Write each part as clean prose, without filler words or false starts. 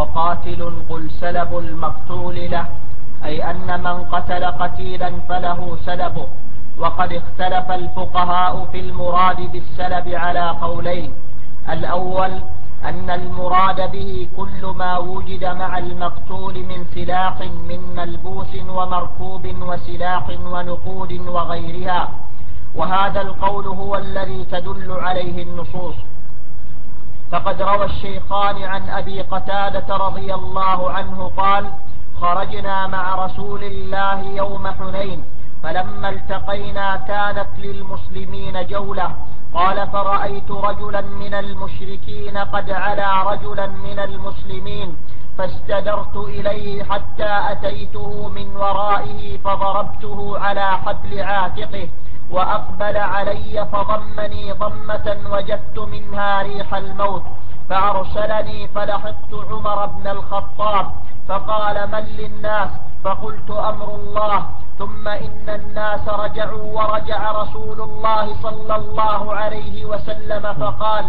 وقاتل قل سلب المقتول له، أي أن من قتل قتيلا فله سلبه. وقد اختلف الفقهاء في المراد بالسلب على قولين: الأول أن المراد به كل ما وجد مع المقتول من سلاح من ملبوس ومركوب وسلاح ونقود وغيرها، وهذا القول هو الذي تدل عليه النصوص. فقد روى الشيخان عن أبي قتادة رضي الله عنه قال: خرجنا مع رسول الله يوم حنين، فلما التقينا كانت للمسلمين جولة. قال: فرأيت رجلا من المشركين قد علا رجلا من المسلمين، فاستدرت إليه حتى أتيته من ورائه فضربته على حبل عاتقه، وأقبل علي فضمني ضمة وجدت منها ريح الموت، فأرسلني فلحقت عمر بن الخطاب فقال: من للناس؟ فقلت: أمر الله. ثم إن الناس رجعوا ورجع رسول الله صلى الله عليه وسلم فقال: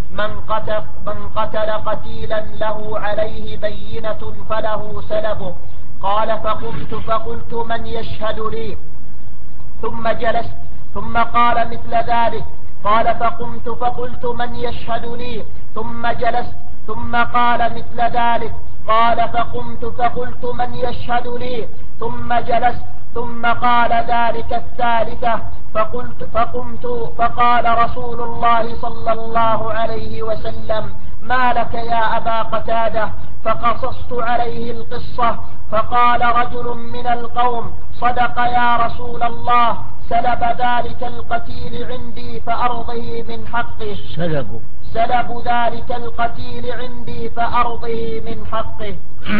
من قتل قتيلا له عليه بينة فله سلبه. قال: فقلت: من يشهد لي؟ ثم جلست، ثم قال مثل ذلك. قال: فقلت: من يشهد لي؟ ثم جلست، ثم قال مثل ذلك. قال: فقلت: من يشهد لي؟ ثم جلست، ثم قال ذلك الثالثة. فقمت فقال رسول الله صلى الله عليه وسلم: ما لك يا أبا قتادة؟ فقصصت عليه القصة. فقال رجل من القوم: صدق يا رسول الله، سلب ذلك القتيل عندي فأرضه من حقه. سلب ذلك القتيل عندي فأرضه من حقه.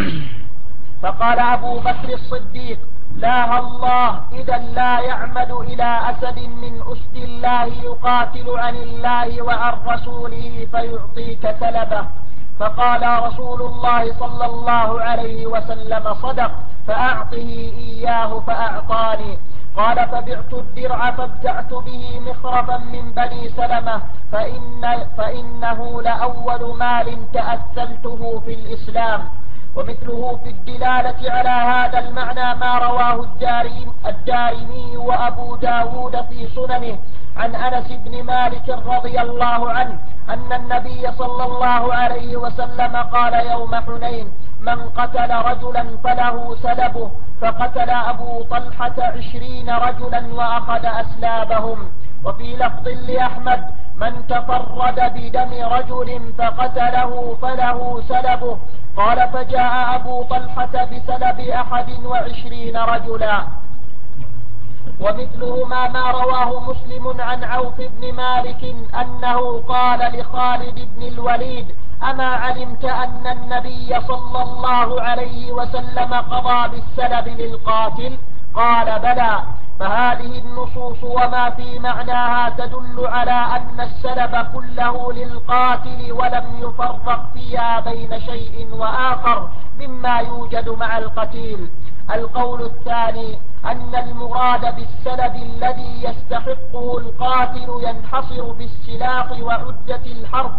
فقال أبو بكر الصديق: لا الله، إذا لا يعمد إلى أسد من أسد الله يقاتل عن الله وعن رسوله فيعطيك سلبه. فقال رسول الله صلى الله عليه وسلم: صدق، فأعطه إياه. فأعطاني. قال: فبعت الدرع فابتعت به مخرفا من بني سلمة، فإنه لأول مال تأثلته في الإسلام. ومثله في الدلالة على هذا المعنى ما رواه الدارمي وأبو داود في سننه عن أنس بن مالك رضي الله عنه أن النبي صلى الله عليه وسلم قال يوم حنين: من قتل رجلا فله سلبه. فقتل أبو طلحة 20 رجلا وأخذ أسلابهم. وفي لفظ لأحمد: من تفرد بدم رجل فقتله فله سلبه. قال: فجاء أبو طلحة بسلب 21 رجلا. ومثلهما ما رواه مسلم عن عوف بن مالك أنه قال لخالد بن الوليد: أما علمت أن النبي صلى الله عليه وسلم قضى بالسلب للقاتل؟ قال: بلى. فهذه النصوص وما في معناها تدل على أن السلب كله للقاتل ولم يفرق فيها بين شيء وآخر مما يوجد مع القتيل. القول الثاني أن المراد بالسلب الذي يستحقه القاتل ينحصر بالسلاح وعدة الحرب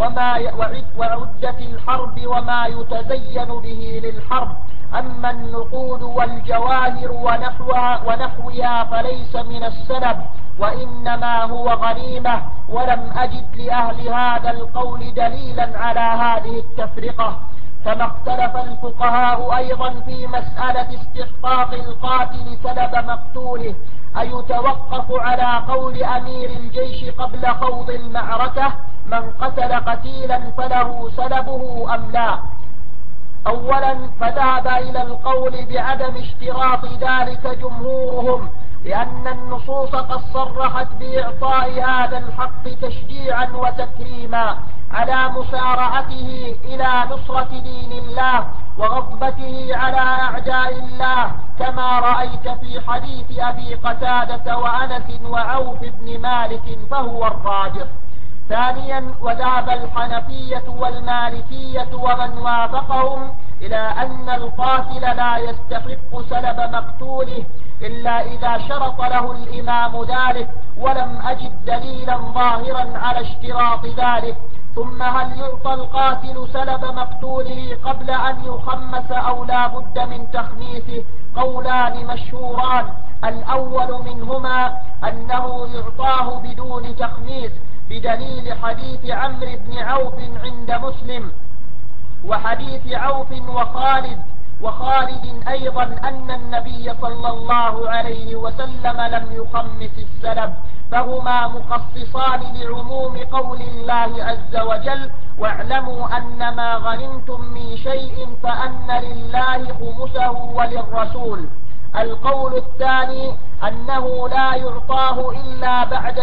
وما يتزين به للحرب. أما النقود والجواهر ونحوها فليس من السلب، وإنما هو غنيمة. ولم أجد لأهل هذا القول دليلا على هذه التفرقة. كما اختلف الفقهاء أيضا في مسألة استحقاق القاتل سلب مقتوله، أيتوقف على قول أمير الجيش قبل خوض المعركة: من قتل قتيلا فله سلبه، أم لا؟ أولا، فذهب إلى القول بعدم اشتراط ذلك جمهورهم، لأن النصوص قد صرحت بإعطاء هذا الحق تشجيعا وتكريما على مسارعته إلى نصرة دين الله وغضبته على أعداء الله، كما رأيت في حديث أبي قتادة وأنس وعوف بن مالك، فهو الراجح. ثانيا، وذهب الحنفية والمالكية ومن وافقهم إلى أن القاتل لا يستحق سلب مقتوله إلا إذا شرط له الإمام ذلك، ولم أجد دليلا ظاهرا على اشتراط ذلك، ثم هل يعطى القاتل سلب مقتوله قبل أن يخمس أو لا بد من تخميسه؟ قولان مشهوران. الأول منهما أنه يعطاه بدون تخميس بدليل حديث عمرو بن عوف عند مسلم، وحديث عوف وخالد أيضا أن النبي صلى الله عليه وسلم لم يخمس السلب، فهما مخصصان لعموم قول الله عز وجل: واعلموا أن ما غنمتم من شيء فأن لله خمسه وللرسول. القول الثاني أنه لا يعطاه إلا بعد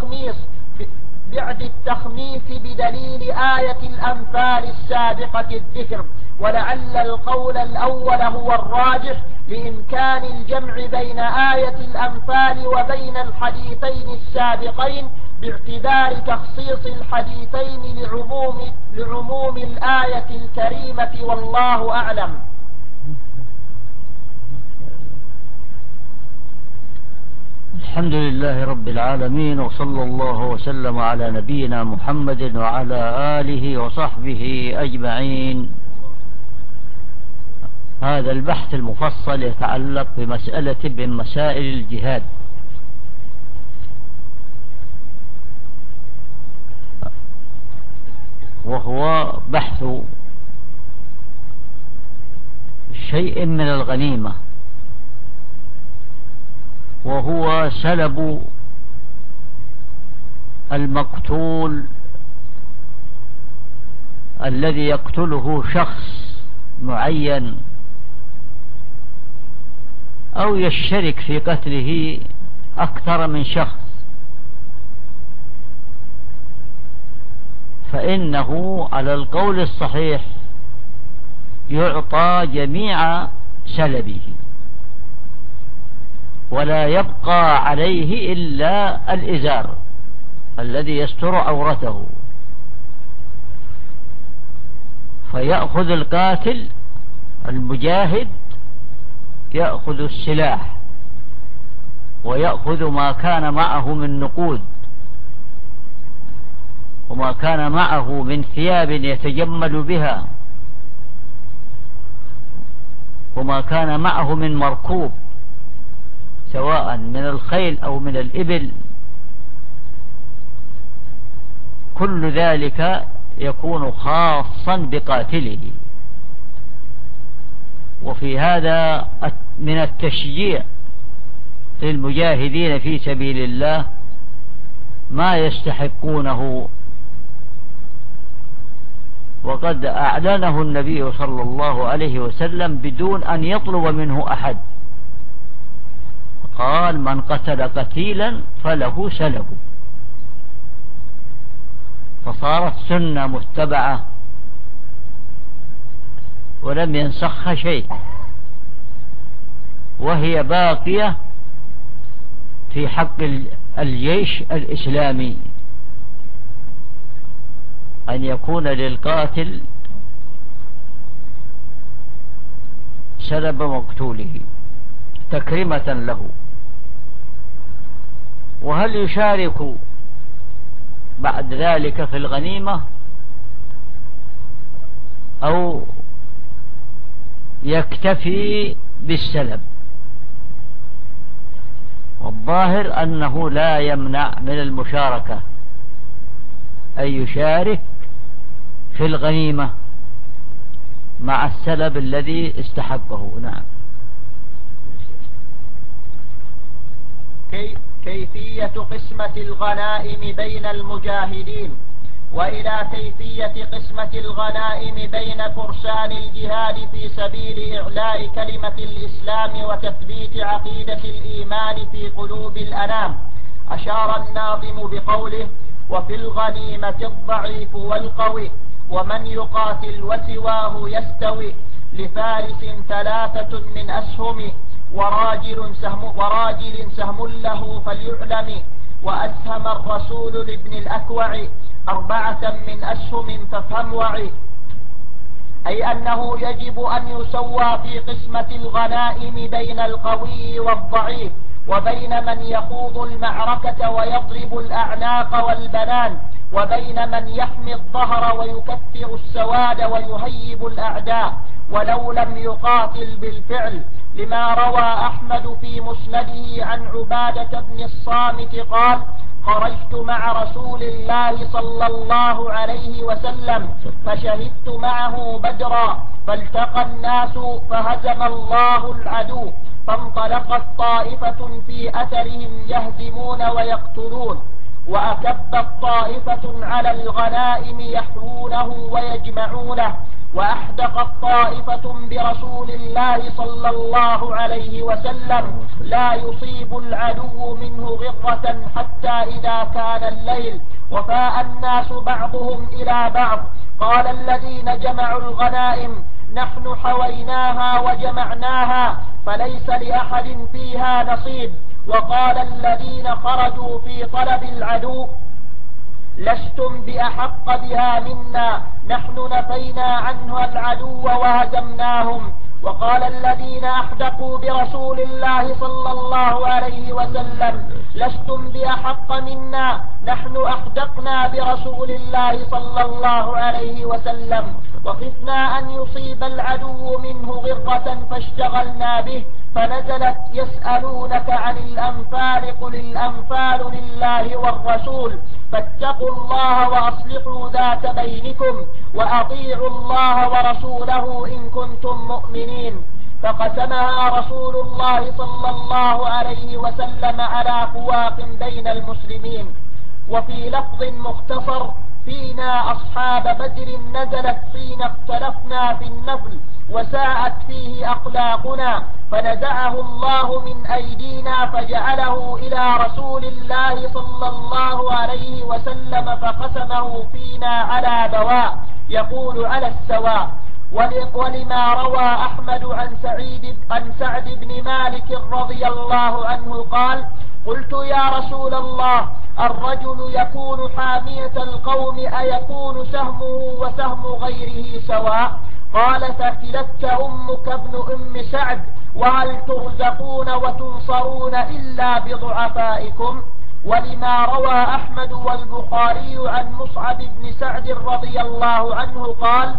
التخميس بدليل آية الأنفال السابقة الذكر، ولعل القول الأول هو الراجح لإمكان الجمع بين آية الأنفال وبين الحديثين السابقين باعتبار تخصيص الحديثين لعموم الآية الكريمة، والله أعلم. الحمد لله رب العالمين، وصلى الله وسلم على نبينا محمد وعلى آله وصحبه أجمعين. هذا البحث المفصل يتعلق بمسألة من مسائل الجهاد، وهو بحث شيء من الغنيمة، وهو سلب المقتول الذي يقتله شخص معين أو يشترك في قتله أكثر من شخص، فإنه على القول الصحيح يعطى جميع سلبه، ولا يبقى عليه إلا الإزار الذي يستر عورته، فيأخذ القاتل المجاهد يأخذ السلاح، ويأخذ ما كان معه من نقود، وما كان معه من ثياب يتجمل بها، وما كان معه من مركوب سواء من الخيل أو من الإبل، كل ذلك يكون خاصا بقاتله. وفي هذا من التشجيع للمجاهدين في سبيل الله ما يستحقونه، وقد أعلنه النبي صلى الله عليه وسلم بدون أن يطلب منه أحد، قال: من قتل قتيلا فله سلب. فصارت سنة متبعة ولم ينسخها شيء، وهي باقية في حق الجيش الإسلامي، أن يكون للقاتل سلب مقتوله تكريمة له. وهل يشارك بعد ذلك في الغنيمة أو يكتفي بالسلب؟ والظاهر أنه لا يمنع من المشاركة، أن يشارك في الغنيمة مع السلب الذي استحقه. نعم. كيفية قسمة الغنائم بين المجاهدين. وإلى كيفية قسمة الغنائم بين فرسان الجهاد في سبيل إعلاء كلمة الإسلام وتثبيت عقيدة الإيمان في قلوب الأنام أشار الناظم بقوله: وفي الغنيمة الضعيف والقوي ومن يقاتل وسواه يستوي، لفارس 3 من أسهم وراجل سهم له فليعلم، وأسهم الرسول لابن الأكوع 4 من أسهم فافهم وعي. أي أنه يجب أن يسوى في قسمة الغنائم بين القوي والضعيف، وبين من يخوض المعركة ويضرب الأعناق والبنان، وبين من يحمي الظهر ويكثر السواد ويهيب الأعداء ولو لم يقاتل بالفعل، لما روى أحمد في مسنده عن عبادة بن الصامت قال: خرجت مع رسول الله صلى الله عليه وسلم فشهدت معه بدرا، فالتقى الناس فهزم الله العدو، فانطلقت طائفة في أثرهم يهزمون ويقتلون، وأكبت طائفة على الغنائم يحوونه ويجمعونه، وأحدقت طائفة برسول الله صلى الله عليه وسلم لا يصيب العدو منه غرة حتى إذا كان الليل وفاء الناس بعضهم إلى بعض. قال الذين جمعوا الغنائم: نحن حويناها وجمعناها فليس لأحد فيها نصيب. وقال الذين خرجوا في طلب العدو: لستم بأحق بها منا، نحن نفينا عنها العدو وهزمناهم. وقال الذين أحدقوا برسول الله صلى الله عليه وسلم: لستم بأحق منا، نحن أحدقنا برسول الله صلى الله عليه وسلم، وخفنا أن يصيب العدو منه غرة فاشتغلنا به. فنزلت: يسألونك عن الأنفال قل الأنفال لله والرسول، فاتقوا الله وأصلحوا ذات بينكم، وأطيعوا الله ورسوله إن كنتم مؤمنين. فقسمها رسول الله صلى الله عليه وسلم على فواق بين المسلمين. وفي لفظ مختصر: فينا أصحاب بدر نزلت حين اختلفنا في النفل وساءت فيه أخلاقنا، فنزعه الله من أيدينا فجعله إلى رسول الله صلى الله عليه وسلم فقسمه فينا على بواء، يقول على السواء. ولما روى أحمد عن سعد بن مالك رضي الله عنه قال: قلت يا رسول الله، الرجل يكون حامية القوم أيكون سهمه وسهم غيره سواء؟ قال: ثكلتك أمك ابن أم سعد، وهل ترزقون وتنصرون إلا بضعفائكم؟ ولما روى أحمد والبخاري عن مصعب بن سعد رضي الله عنه قال: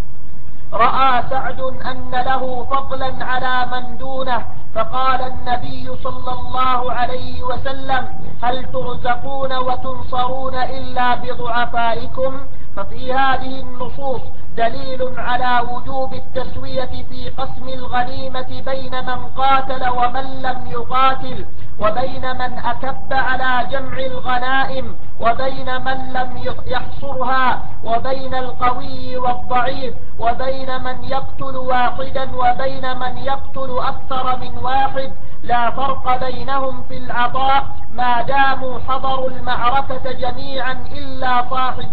رأى سعد أن له فضلا على من دونه، فقال النبي صلى الله عليه وسلم: هل ترزقون وتنصرون إلا بضعفائكم؟ ففي هذه النصوص دليل على وجوب التسوية في قسم الغنيمة بين من قاتل ومن لم يقاتل، وبين من أكب على جمع الغنائم، وبين من لم يحصرها، وبين القوي والضعيف، وبين من يقتل واحدا وبين من يقتل أكثر من واحد، لا فرق بينهم في العطاء ما داموا حضروا المعركة جميعا إلا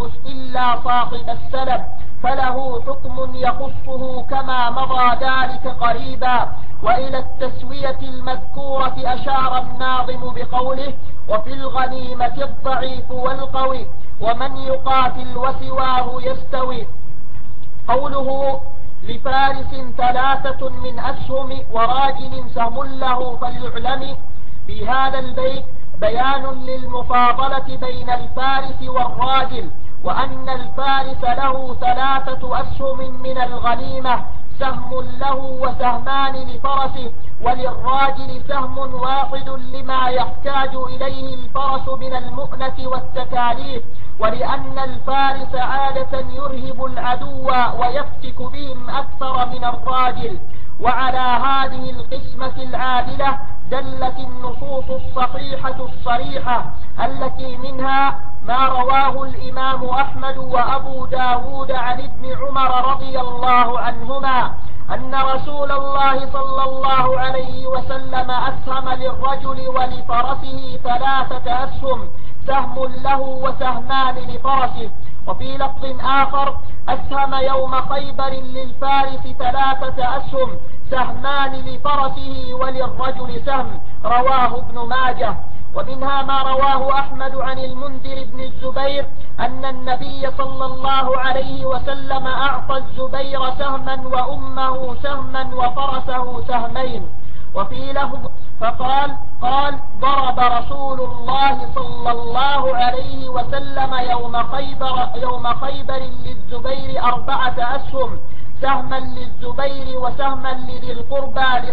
صاحب السلب، فله حكم يخصه كما مضى ذلك قريبا. وإلى التسوية المذكورة أشار الناظم بقوله: وفي الغنيمة الضعيف والقوي، ومن يقاتل وسواه يستوي. قوله: لفارس 3 من أسهم وراجل سهم له فليعلم، في هذا البيت بيان للمفاضلة بين الفارس والراجل، وأن الفارس له 3 أسهم من الغنيمة، سهم له وسهمان لفرسه، وللراجل سهم واحد لما يحتاج إليه الفرس من المؤنة والتكاليف، ولأن الفارس عادة يرهب العدو ويفتك بهم أكثر من الراجل. وعلى هذه القسمة العادلة دلت النصوص الصحيحة الصريحة، التي منها ما رواه الإمام أحمد وأبو داود عن ابن عمر رضي الله عنهما أن رسول الله صلى الله عليه وسلم أسهم للرجل ولفرسه 3 أسهم، سهم له وسهمان لفرسه. وفي لفظ آخر: أسهم يوم خيبر للفارس 3 أسهم، سهمان لفرسه وللرجل سهم، رواه ابن ماجه. ومنها ما رواه أحمد عن المنذر بن الزبير أن النبي صلى الله عليه وسلم أعطى الزبير سهما وأمه سهما وفرسه سهمين. وفي لفظ فقال ضرب رسول الله صلى الله عليه وسلم يوم خيبر للزبير 4 أسهم، سهما للزبير وسهما لذي القربى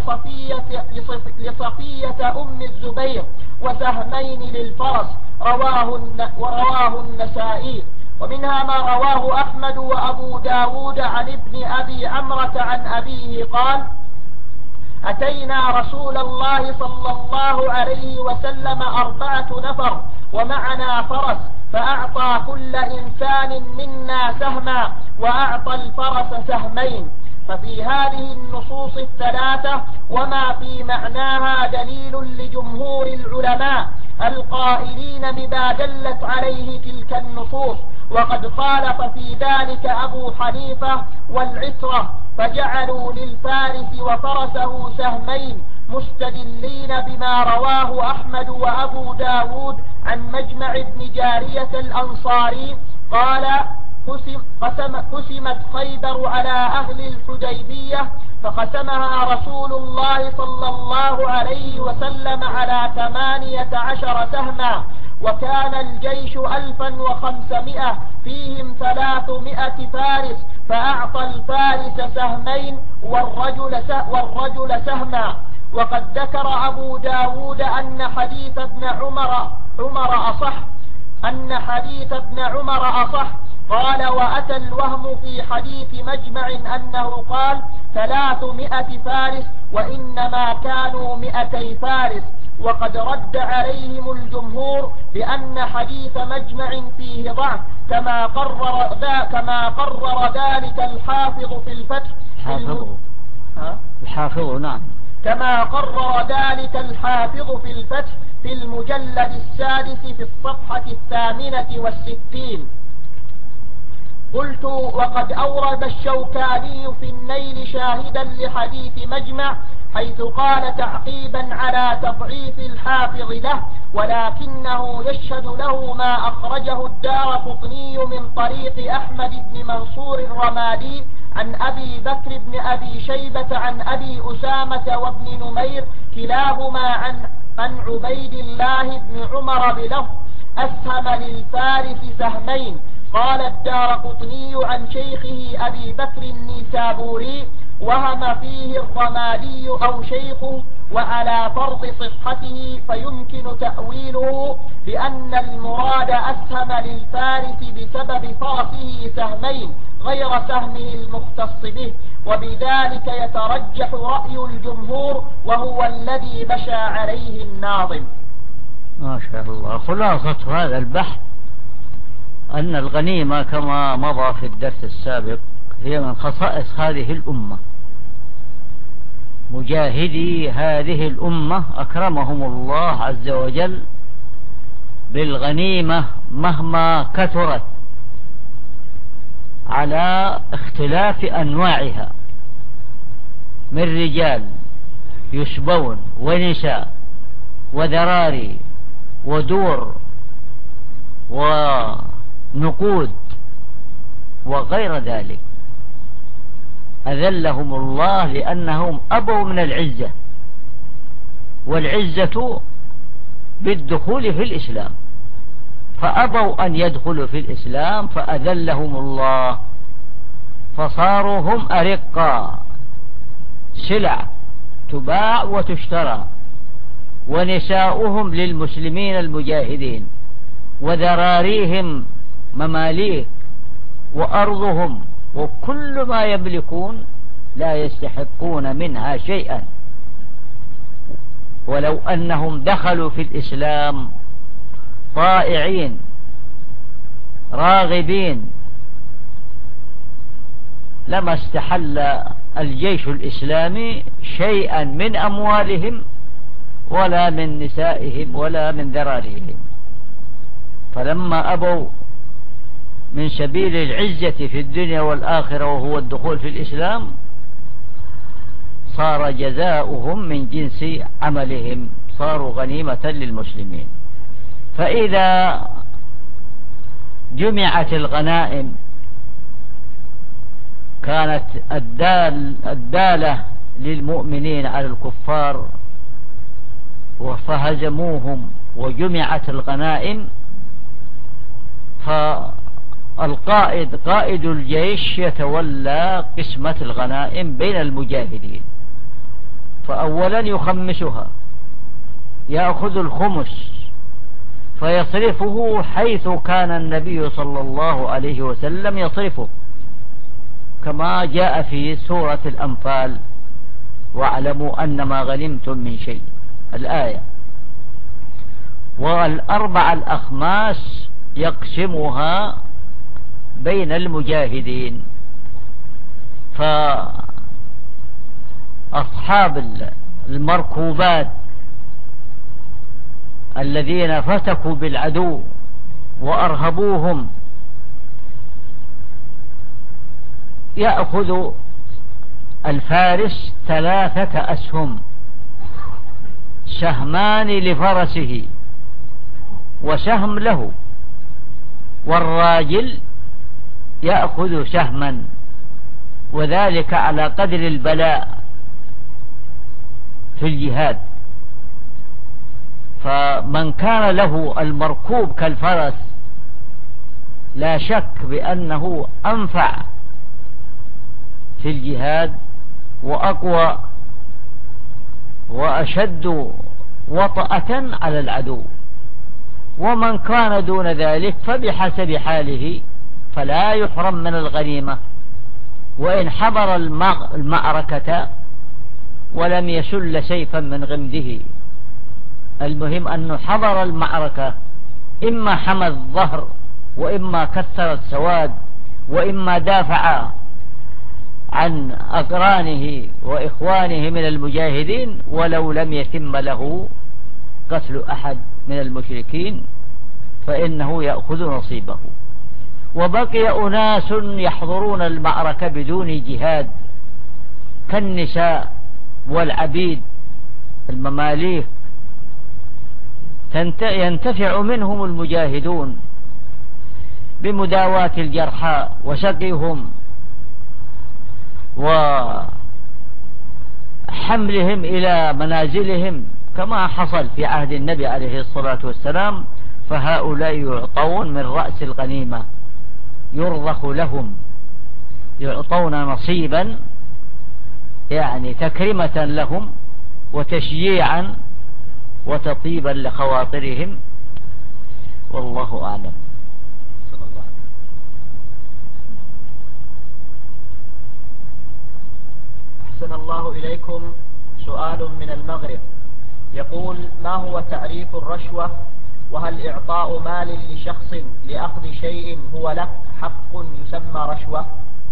لصفية أم الزبير، وسهمين للفرس. رواه النسائي. ومنها ما رواه أحمد وأبو داود عن ابن أبي عمرة عن أبيه قال: أتينا رسول الله صلى الله عليه وسلم 4 نفر ومعنا فرس، فأعطى كل إنسان منا سهما، وأعطى الفرس سهمين. ففي هذه النصوص 3 وما في معناها دليل لجمهور العلماء القائلين بما دلت عليه تلك النصوص، وقد خالف في ذلك أبو حنيفة والعترة، فجعلوا للفارس وفرسه سهمين، مستدلين بما رواه أحمد وأبو داود عن مجمع بن جارية الأنصاري قال: قسمت خيبر على أهل الحديبية، فقسمها رسول الله صلى الله عليه وسلم على 18 سهما، وكان الجيش 1500 فيهم 300 فارس، فأعطى الفارس سهمين والرجل سهما. وقد ذكر أبو داود أن حديث ابن عمر أصح. قال: وأتى الوهم في حديث مجمع أنه قال 300 فارس، وإنما كانوا 200 فارس. وقد رد عليهم الجمهور بأن حديث مجمع فيه ضعف، كما قرر ذلك الحافظ في الفتح. نعم. كما قرر ذلك الحافظ في الفتح في المجلد 6 في الصفحة 68. قلت: وقد أورد الشوكاني في النيل شاهدا لحديث مجمع، حيث قال تعقيبا على تضعيف الحافظ له: ولكنه يشهد له ما أخرجه الدارقطني من طريق أحمد بن منصور الرمادي عن أبي بكر بن أبي شيبة عن أبي أسامة وابن نمير كلاهما عن عبيد الله بن عمر بلفظ: أسهم للفارس سهمين. قال الدارقطني عن شيخه أبي بكر النيسابوري: وهم فيه الرمادي أو شيخه، وعلى فرض صحته فيمكن تأويله بأن المراد أسهم للفارس بسبب فرسه سهمين غير سهمه المختص به، وبذلك يترجح رأي الجمهور، وهو الذي مشى عليه الناظم. ما شاء الله. خلاصة هذا البحث أن الغنيمة كما مضى في الدرس السابق هي من خصائص هذه الأمة. مجاهدي هذه الأمة أكرمهم الله عز وجل بالغنيمة مهما كثرت على اختلاف أنواعها من رجال يشبون ونساء وذراري ودور ونقود وغير ذلك. أذلهم الله لأنهم أبوا من العزة، والعزة بالدخول في الإسلام، فأبوا أن يدخلوا في الإسلام فأذلهم الله، فصاروا هم أرقا، سلع تباع وتشترى، ونساؤهم للمسلمين المجاهدين، وذراريهم مماليك، وأرضهم وكل ما يملكون لا يستحقون منها شيئا، ولو أنهم دخلوا في الإسلام طائعين راغبين لما استحل الجيش الإسلامي شيئا من أموالهم ولا من نسائهم ولا من ذراريهم. فلما أبوا من سبيل العزة في الدنيا والآخرة وهو الدخول في الإسلام صار جزاؤهم من جنس عملهم، صاروا غنيمة للمسلمين. فإذا جمعت الغنائم كانت الدالة للمؤمنين على الكفار فهزموهم وجمعت الغنائم، فالقائد قائد الجيش يتولى قسمة الغنائم بين المجاهدين، فأولا يخمسها، يأخذ الخمس فيصرفه حيث كان النبي صلى الله عليه وسلم يصرفه، كما جاء في سورة الأنفال: واعلموا أنما غنمتم من شيء، الآية. والأربع الأخماس يقسمها بين المجاهدين، فأصحاب المركوبات الذين فتكوا بالعدو وأرهبوهم يأخذ الفارس 3 أسهم، سهمان لفرسه وسهم له، والراجل يأخذ سهما، وذلك على قدر البلاء في الجهاد. فمن كان له المركوب كالفرس لا شك بأنه أنفع في الجهاد وأقوى وأشد وطأة على العدو، ومن كان دون ذلك فبحسب حاله فلا يحرم من الغنيمة، وإن حضر المعركة ولم يسل سيفا من غمده. المهم أنه حضر المعركة، إما حمى الظهر وإما كسر السواد وإما دافع عن أقرانه وإخوانه من المجاهدين، ولو لم يتم له قتل أحد من المشركين فإنه يأخذ نصيبه. وبقي أناس يحضرون المعركة بدون جهاد كالنساء والعبيد المماليك، ينتفع منهم المجاهدون بمداواة الجرحى وسقيهم وحملهم إلى منازلهم، كما حصل في عهد النبي عليه الصلاة والسلام. فهؤلاء يعطون من رأس الغنيمة، يرضخ لهم، يعطون نصيبا، يعني تكرمة لهم وتشجيعا وتطيبا لخواطرهم، والله أعلم. أحسن الله إليكم. سؤال من المغرب يقول: ما هو تعريف الرشوة؟ وهل إعطاء مال لشخص لأخذ شيء هو له حق يسمى رشوة؟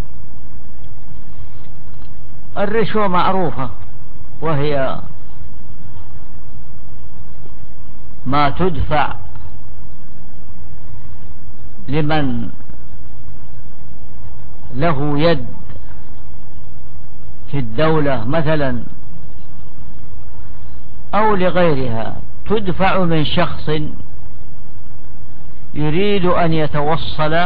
الرشوة معروفة، وهي ما تدفع لمن له يد في الدولة مثلا أو لغيرها، تدفع من شخص يريد أن يتوصل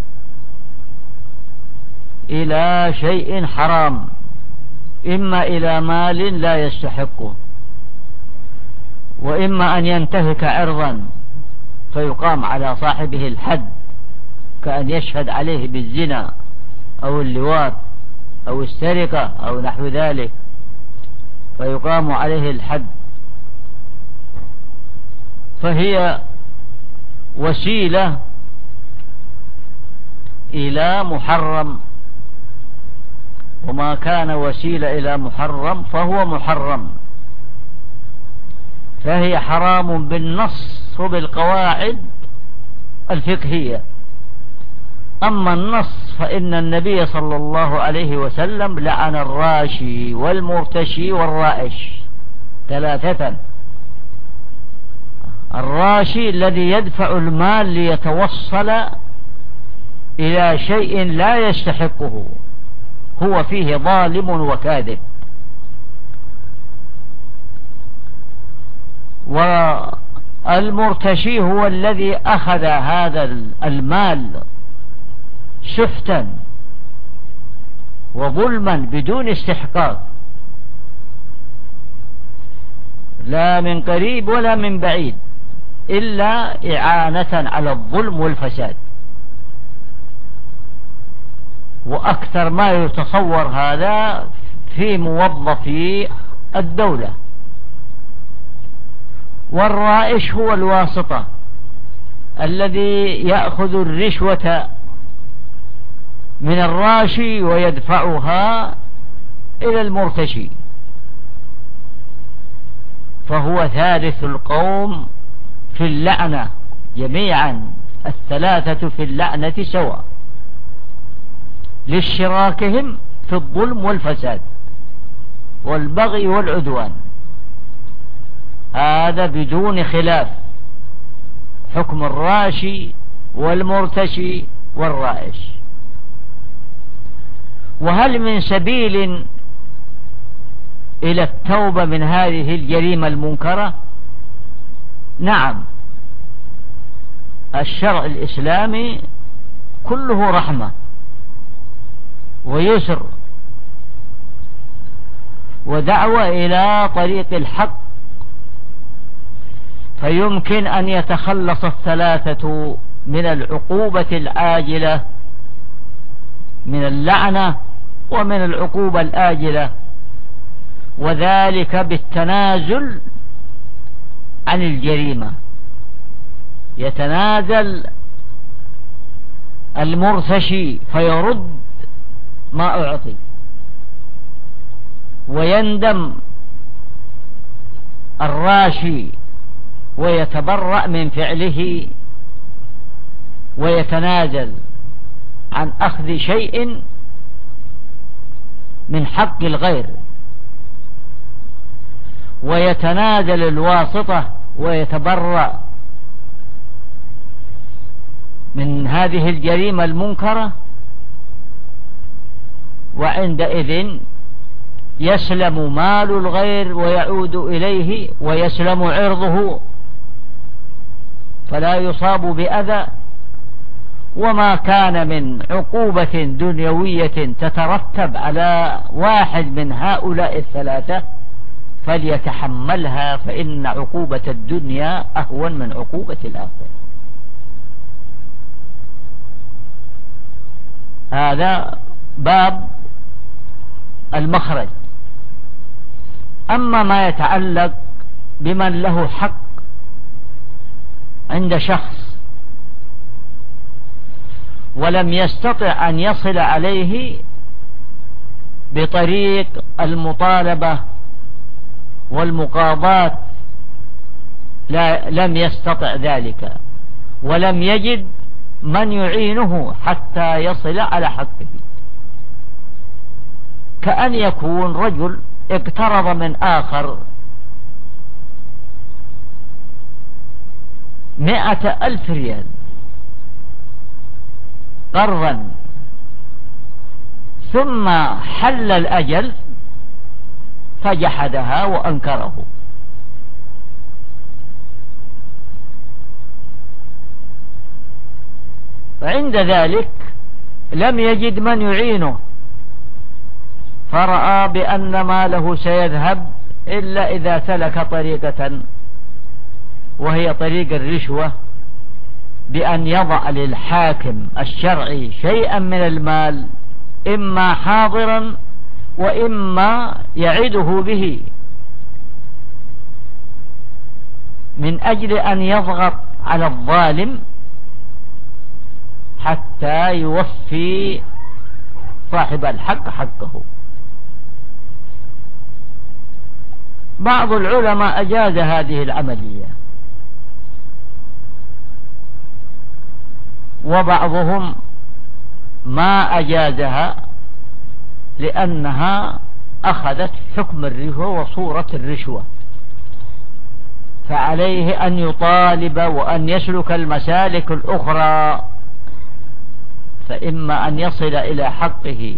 إلى شيء حرام، إما إلى مال لا يستحقه، وإما أن ينتهك عرضا فيقام على صاحبه الحد، كأن يشهد عليه بالزنا أو اللواط أو السرقة أو نحو ذلك، فيقام عليه الحد. فهي وسيلة إلى محرم، وما كان وسيلة إلى محرم فهو محرم، فهي حرام بالنص وبالقواعد الفقهية. أما النص فإن النبي صلى الله عليه وسلم لعن الراشي والمرتشي والرائش 3. الراشي الذي يدفع المال ليتوصل إلى شيء لا يستحقه، هو فيه ظالم وكاذب. والمرتشي هو الذي أخذ هذا المال سحتا وظلما بدون استحقاق، لا من قريب ولا من بعيد، إلا إعانة على الظلم والفساد. وأكثر ما يتصور هذا في موظفي الدولة. والرائش هو الواسطة الذي يأخذ الرشوة من الراشي ويدفعها إلى المرتشي، فهو ثالث القوم في اللعنة جميعا، الثلاثة في اللعنة سواء لاشتراكهم في الظلم والفساد والبغي والعدوان. هذا بدون خلاف حكم الراشي والمرتشي والرائش. وهل من سبيل إلى التوبة من هذه الجريمة المنكرة؟ نعم، الشرع الإسلامي كله رحمة ويسر ودعوة إلى طريق الحق، فيمكن أن يتخلص الثلاثة من العقوبة العاجلة من اللعنة ومن العقوبة الآجلة، وذلك بالتنازل عن الجريمة. يتنازل المرتشي فيرد ما أعطي، ويندم الراشي ويتبرأ من فعله ويتنازل عن أخذ شيء من حق الغير، ويتنازل الواسطة ويتبرأ من هذه الجريمة المنكرة، وعندئذ يسلم مال الغير ويعود إليه ويسلم عرضه فلا يصاب بأذى. وما كان من عقوبة دنيوية تترتب على واحد من هؤلاء الثلاثة فليتحملها، فإن عقوبة الدنيا أهون من عقوبة الآخرة. هذا باب المخرج. أما ما يتعلق بمن له حق عند شخص ولم يستطع أن يصل عليه بطريق المطالبة والمقاضاة، لم يستطع ذلك ولم يجد من يعينه حتى يصل على حقه، كأن يكون رجل اقترض من آخر 100,000 ريال قرضا، ثم حل الأجل فجحدها وأنكره، فعند ذلك لم يجد من يعينه، فرأى بأن ماله سيذهب إلا إذا سلك طريقة وهي طريق الرشوة، بأن يضع للحاكم الشرعي شيئا من المال إما حاضرا وإما يعده به، من أجل أن يضغط على الظالم حتى يوفي صاحب الحق حقه. بعض العلماء أجاز هذه العملية، وبعضهم ما أجازها لأنها أخذت حكم الرشوة وصورة الرشوة، فعليه أن يطالب وأن يسلك المسالك الأخرى، فإما أن يصل إلى حقه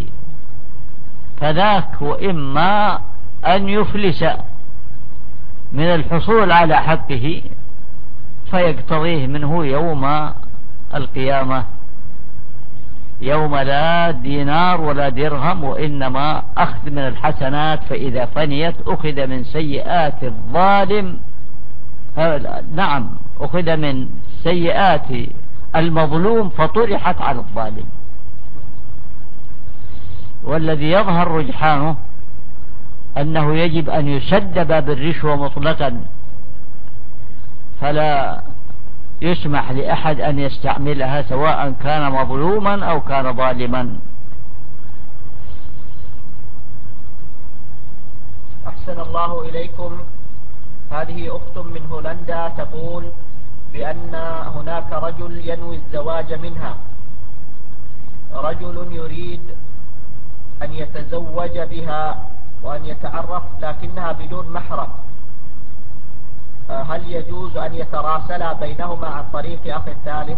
فذاك، وإما أن يفلس من الحصول على حقه فيقتضيه منه يوم القيامة يوم لا دينار ولا درهم، وإنما أخذ من الحسنات، فإذا فنيت أخذ من سيئات الظالم. نعم، أخذ من سيئات المظلوم فطرحت على الظالم. والذي يظهر رجحانه أنه يجب أن يسد باب الرشوة مطلقا، فلا يسمح لأحد أن يستعملها سواء كان مظلوما أو كان ظالما. أحسن الله إليكم. هذه أخت من هولندا تقول بأن هناك رجل ينوي الزواج منها، رجل يريد أن يتزوج بها وأن يتعرف لكنها بدون محرم، هل يجوز أن يتراسلا بينهما عن طريق أخ ثالث؟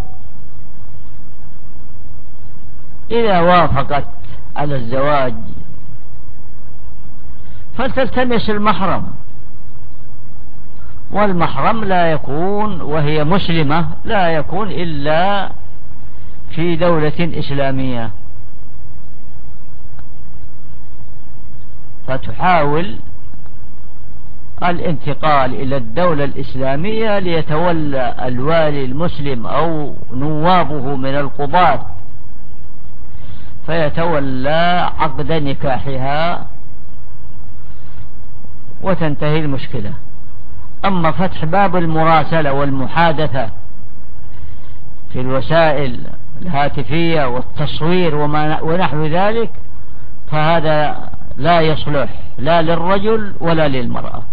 إذا وافقت على الزواج فلتلتمس المحرم، والمحرم لا يكون وهي مسلمة، لا يكون إلا في دولة إسلامية، فتحاول الانتقال إلى الدولة الإسلامية ليتولى الوالي المسلم أو نوابه من القضاة فيتولى عقد نكاحها وتنتهي المشكلة. أما فتح باب المراسلة والمحادثة في الوسائل الهاتفية والتصوير ونحو ذلك فهذا لا يصلح لا للرجل ولا للمرأة.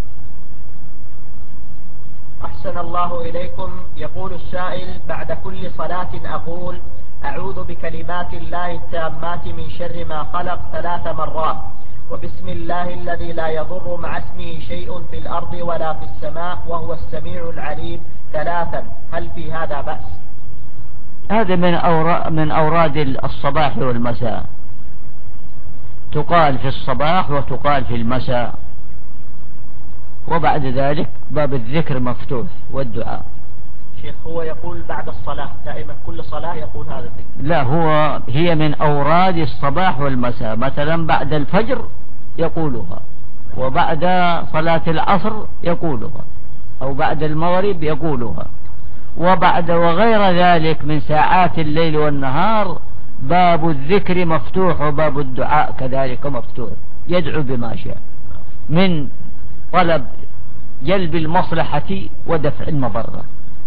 أحسن الله إليكم. يقول السائل: بعد كل صلاة أقول أعوذ بكلمات الله التامات من شر ما خلق 3 مرات، وبسم الله الذي لا يضر مع اسمه شيء في الأرض ولا في السماء وهو السميع العليم 3، هل في هذا بأس؟ هذا من أوراد الصباح والمساء، تقال في الصباح وتقال في المساء، وبعد ذلك باب الذكر مفتوح والدعاء. شيخ هو يقول بعد الصلاة دائما، كل صلاة يقول هذا الذكر؟ لا، هي من أوراد الصباح والمساء، مثلا بعد الفجر يقولها، وبعد صلاة العصر يقولها، أو بعد المغرب يقولها، وغير ذلك من ساعات الليل والنهار باب الذكر مفتوح، وباب الدعاء كذلك مفتوح، يدعو بما شاء من طلب جلب المصلحة ودفع المضرة.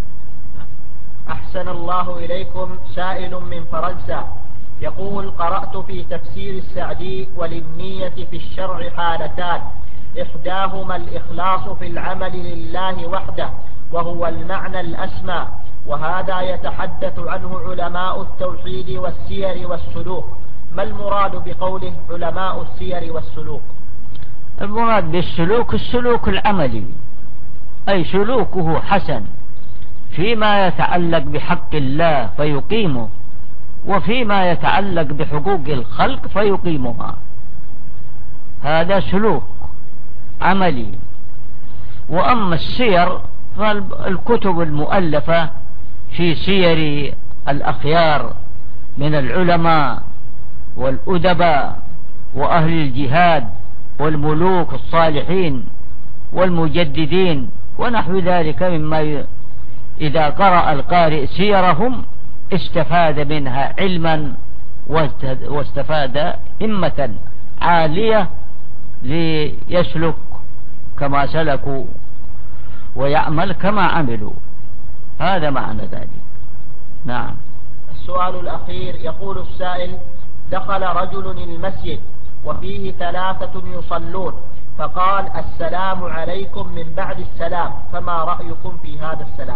أحسن الله إليكم. سائل من فرنسا يقول: قرأت في تفسير السعدي وللنية في الشرع حالتان، إحداهما الإخلاص في العمل لله وحده وهو المعنى الأسمى، وهذا يتحدث عنه علماء التوحيد والسير والسلوك، ما المراد بقوله علماء السير والسلوك؟ المراد بالسلوك السلوك العملي، أي سلوكه حسن فيما يتعلق بحق الله فيقيمه، وفيما يتعلق بحقوق الخلق فيقيمها، هذا سلوك عملي. وأما السير فالكتب المؤلفة في سير الأخيار من العلماء والأدباء وأهل الجهاد والملوك الصالحين والمجددين ونحو ذلك، مما إذا قرأ القارئ سيرهم استفاد منها علما واستفاد همة عالية ليسلك كما سلكوا ويعمل كما عملوا، هذا معنى ذلك. نعم. السؤال الأخير يقول السائل: دخل رجل المسجد وفيه 3 يصلون، فقال السلام عليكم من بعد السلام، فما رأيكم في هذا السلام؟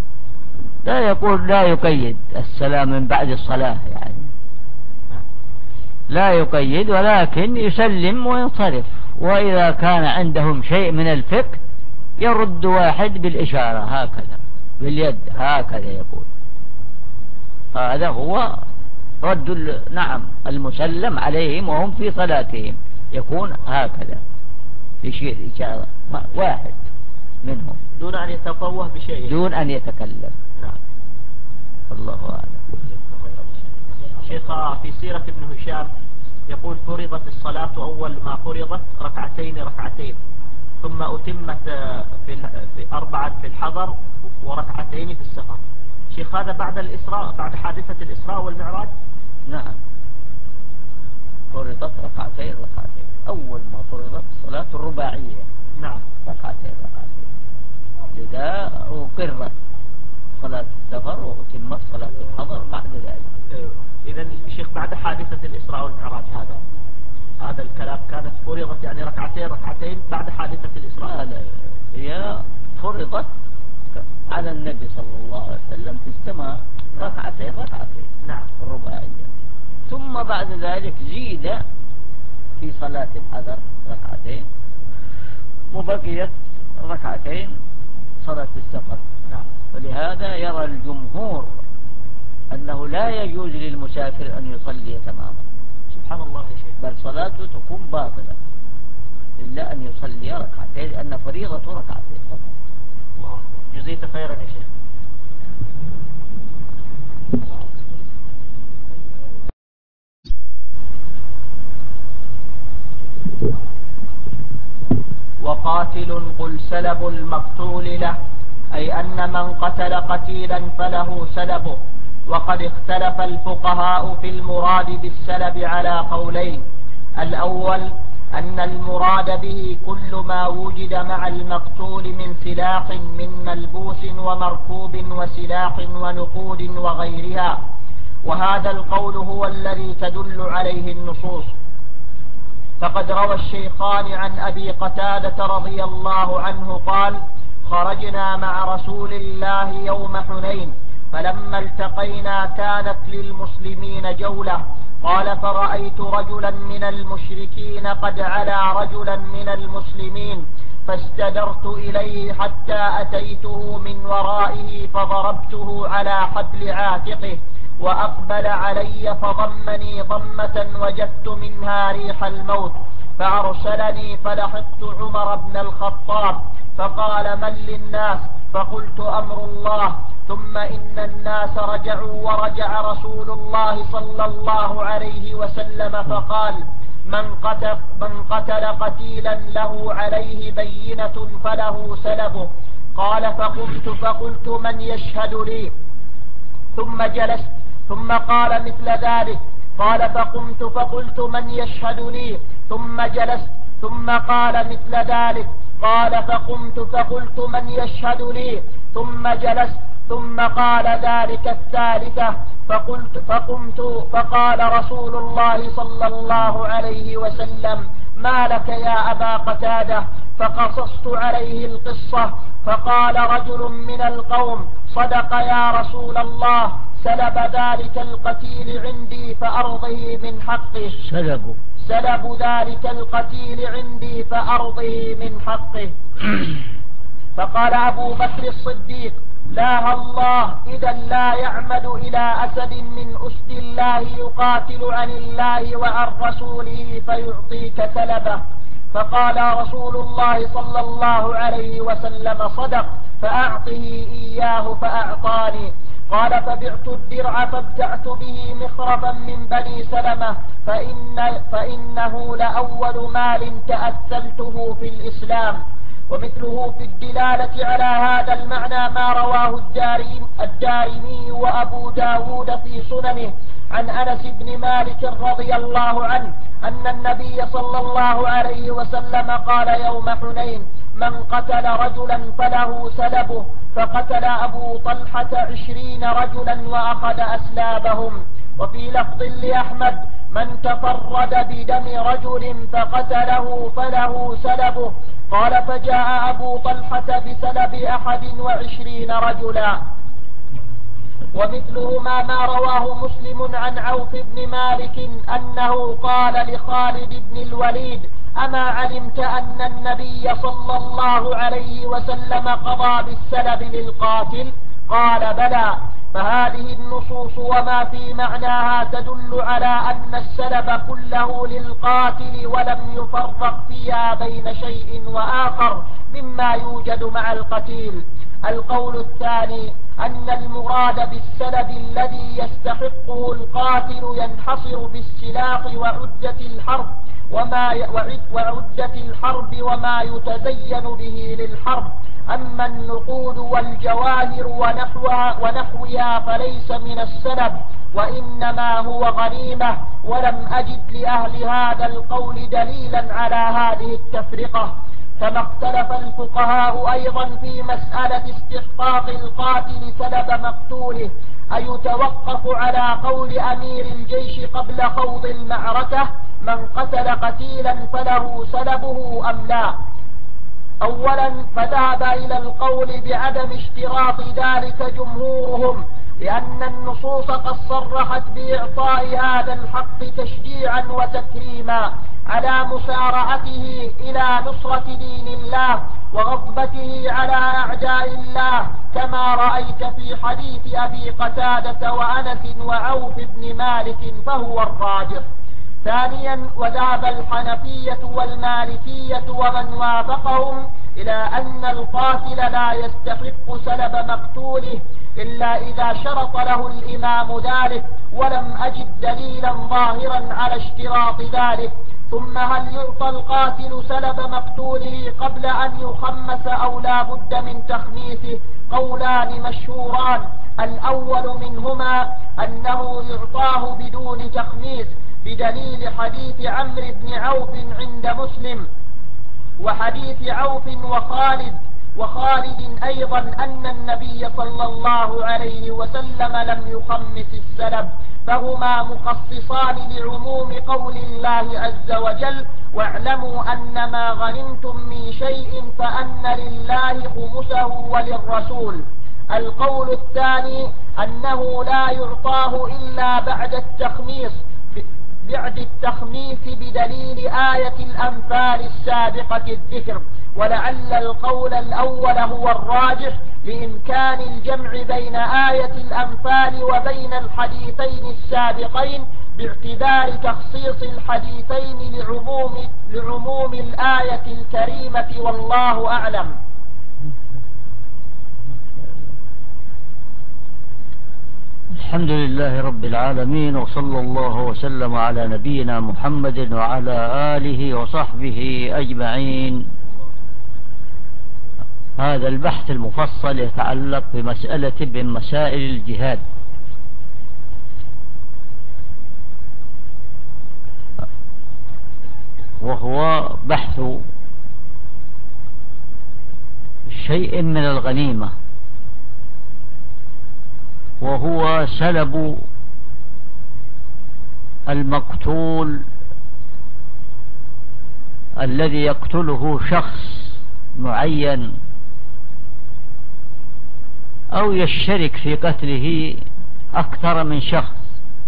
لا يقيد السلام من بعد الصلاة، يعني لا يقيد، ولكن يسلم وينصرف، وإذا كان عندهم شيء من الفقه يرد واحد بالإشارة هكذا باليد هكذا يقول، هذا هو رد المسلم عليهم وهم في صلاتهم، يكون هكذا يشير إشارة واحد منهم دون أن يتفوه بشيء، دون أن يتكلم. نعم. الله أعلم. شيخ في سيرة ابن هشام يقول فرضت الصلاة أول ما فرضت ركعتين ثم أتمت في 4 في الحضر وركعتين في السفر. شيخ هذا بعد الإسراء، بعد حادثة الإسراء والمعراج؟ نعم، فرضت ركعتين أول ما فرضت الصلاة الرباعية. نعم، ركعتين لذا أقرت صلاة السفر وأتمت صلاة الحضر بعد ذلك. إذن شيخ بعد حادثة الإسراء والمعراج هذا الكلام كانت فرضت يعني ركعتين بعد حادثة الإسراء؟ لا، هي فرضت على النبي صلى الله عليه وسلم في السماء ركعتين نعم الرباعية، ثم بعد ذلك زيد في صلاة الحضر ركعتين وبقيت ركعتين صلاة السفر. نعم. ولهذا يرى الجمهور أنه لا يجوز للمسافر أن يصلي تماما. سبحان الله يا شيخ. بل صلاته تكون باطلة إلا أن يصلي ركعتين، لأن فريضة ركعتين فقط. الله جزيت خيرا يا شيخ. وقاتل قل سلب المقتول له، أي أن من قتل قتيلا فله سلبه. وقد اختلف الفقهاء في المراد بالسلب على قولين: الأول أن المراد به كل ما وجد مع المقتول من سلاح من ملبوس ومركوب وسلاح ونقود وغيرها، وهذا القول هو الذي تدل عليه النصوص. فقد روى الشيخان عن أبي قتادة رضي الله عنه قال: خرجنا مع رسول الله يوم حنين، فلما التقينا كانت للمسلمين جولة. قال: فرأيت رجلا من المشركين قد علا رجلا من المسلمين، فاستدرت إليه حتى أتيته من ورائه فضربته على حبل عاتقه، وأقبل علي فضمني ضمة وجدت منها ريح الموت، فأرسلني فلحقت عمر بن الخطاب فقال: من للناس؟ فقلت: أمر الله. ثم إن الناس رجعوا ورجع رسول الله صلى الله عليه وسلم فقال: من قتل قتيلا له عليه بينة فله سلبه. قال: فقلت من يشهد لي؟ ثم جلست، ثم قال مثل ذلك. قال: فقلت من يشهد لي؟ ثم جلست، ثم قال مثل ذلك. قال: فقلت من يشهد لي؟ ثم جلست، ثم قال ذلك الثالثة. فقمت فقال رسول الله صلى الله عليه وسلم: ما لك يا أبا قتادة؟ فقصصت عليه القصة، فقال رجل من القوم: صدق يا رسول الله، سلب ذلك القتيل عندي فأرضه من حقه. سلب ذلك القتيل عندي فأرضه من حقه. فقال أبو بكر الصديق: لا الله، إذا لا يعمد إلى أسد من أسد الله يقاتل عن الله وعن رسوله فيعطيك سلبه. فقال رسول الله صلى الله عليه وسلم: صدق، فأعطه إياه فأعطاني. قال: فبعت الدرع فابتعت به مخربا من بني سلمة، فإنه لأول مال تأثلته في الإسلام. ومثله في الدلالة على هذا المعنى ما رواه الدارمي وأبو داود في سننه عن أنس بن مالك رضي الله عنه أن النبي صلى الله عليه وسلم قال يوم حنين: من قتل رجلا فله سلبه. فقتل أبو طلحة 20 رجلا وأخذ أسلابهم. وفي لفظ لأحمد: من تفرد بدم رجل فقتله فله سلبه. قال: فجاء أبو طلحة بسلب 21 رجلا. ومثلهما ما رواه مسلم عن عوف بن مالك أنه قال لخالد بن الوليد: أما علمت أن النبي صلى الله عليه وسلم قضى بالسلب للقاتل؟ قال: بلى. فهذه النصوص وما في معناها تدل على أن السلب كله للقاتل، ولم يفرق فيها بين شيء وآخر مما يوجد مع القتيل. القول الثاني أن المراد بالسلب الذي يستحقه القاتل ينحصر بالسلاح وعدة الحرب وما يتزين به للحرب. أما النقود والجواهر ونحوها فليس من السلب، وإنما هو غنيمة. ولم أجد لأهل هذا القول دليلا على هذه التفرقة. كما اختلف الفقهاء أيضا في مسألة استحقاق القاتل سلب مقتوله، أيتوقف على قول أمير الجيش قبل خوض المعركة من قتل قتيلا فله سلبه أم لا؟ أولا فذهب إلى القول بعدم اشتراط ذلك جمهورهم، لأن النصوص قد صرحت بإعطاء هذا الحق تشجيعا وتكريما على مسارعته إلى نصرة دين الله وغضبته على أعداء الله، كما رأيت في حديث أبي قتادة وأنس وعوف بن مالك، فهو الراجح. ثانيا وذهب الحنفية والمالكية ومن وافقهم إلى أن القاتل لا يستحق سلب مقتوله إلا إذا شرط له الإمام ذلك، ولم أجد دليلا ظاهرا على اشتراط ذلك. ثم هل يعطى القاتل سلب مقتوله قبل أن يخمس أو لا بد من تخميسه؟ قولان مشهوران. الأول منهما أنه يعطاه بدون تخميس بدليل حديث عمرو بن عوف عند مسلم، وحديث عوف وخالد أيضا أن النبي صلى الله عليه وسلم لم يخمس السلب، فهما مخصصان لعموم قول الله عز وجل: واعلموا أن ما غنمتم من شيء فأن لله خمسه وللرسول. القول الثاني أنه لا يعطاه إلا بعد التخميس بدليل آية الأنفال السابقة الذكر، ولعل القول الأول هو الراجح لإمكان الجمع بين آية الأنفال وبين الحديثين السابقين باعتبار تخصيص الحديثين لعموم الآية الكريمة، والله أعلم. الحمد لله رب العالمين، وصلى الله وسلم على نبينا محمد وعلى آله وصحبه أجمعين. هذا البحث المفصل يتعلق بمسألة من مسائل الجهاد، وهو بحث شيء من الغنيمة، وهو سلب المقتول الذي يقتله شخص معين أو يشترك في قتله أكثر من شخص،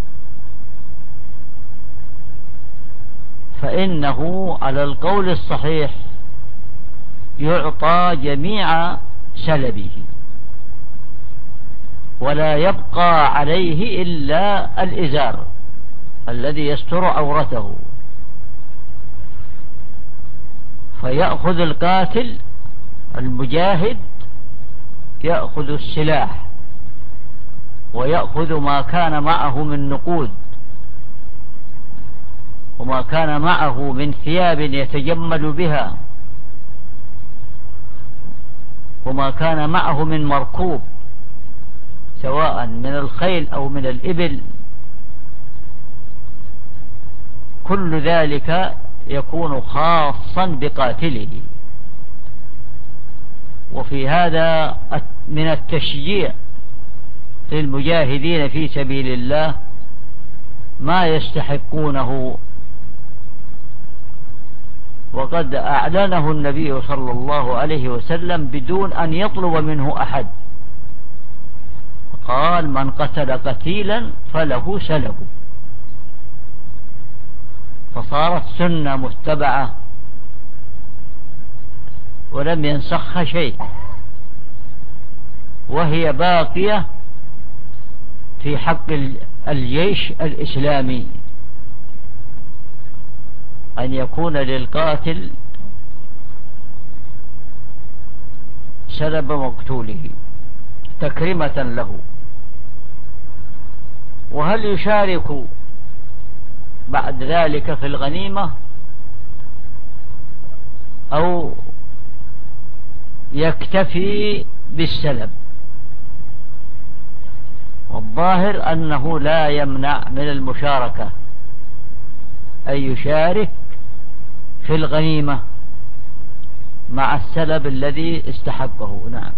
فإنه على القول الصحيح يعطى جميع سلبه، ولا يبقى عليه إلا الإزار الذي يستر عورته، فيأخذ القاتل المجاهد يأخذ السلاح، ويأخذ ما كان معه من نقود، وما كان معه من ثياب يتجمل بها، وما كان معه من مركوب سواء من الخيل أو من الإبل، كل ذلك يكون خاصا بقاتله. وفي هذا من التشجيع للمجاهدين في سبيل الله ما يستحقونه، وقد أعلنه النبي صلى الله عليه وسلم بدون أن يطلب منه أحد، قال: من قتل قتيلا فله سلبه. فصارت سنة متبعة ولم ينسخها شيء، وهي باقية في حق الجيش الإسلامي، أن يكون للقاتل سلب مقتوله تكريمة له. وهل يشارك بعد ذلك في الغنيمة أو يكتفي بالسلب؟ والظاهر أنه لا يمنع من المشاركة، أن يشارك في الغنيمة مع السلب الذي استحقه. نعم.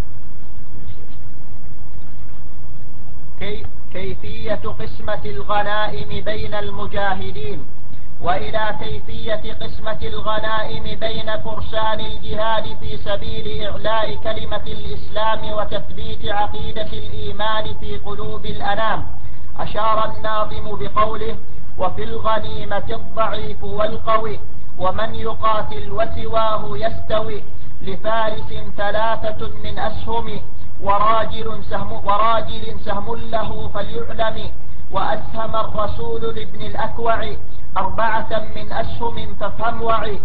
كيفية قسمة الغنائم بين المجاهدين. وإلى كيفية قسمة الغنائم بين فرسان الجهاد في سبيل إعلاء كلمة الإسلام وتثبيت عقيدة الإيمان في قلوب الأنام أشار الناظم بقوله: وفي الغنيمة الضعيف والقوي ومن يقاتل وسواه يستوي، لفارس 3 من أسهم وراجل سهم له فليعلم، وأسهم الرسول لابن الأكوع 4 من أسهم فافهم وعي.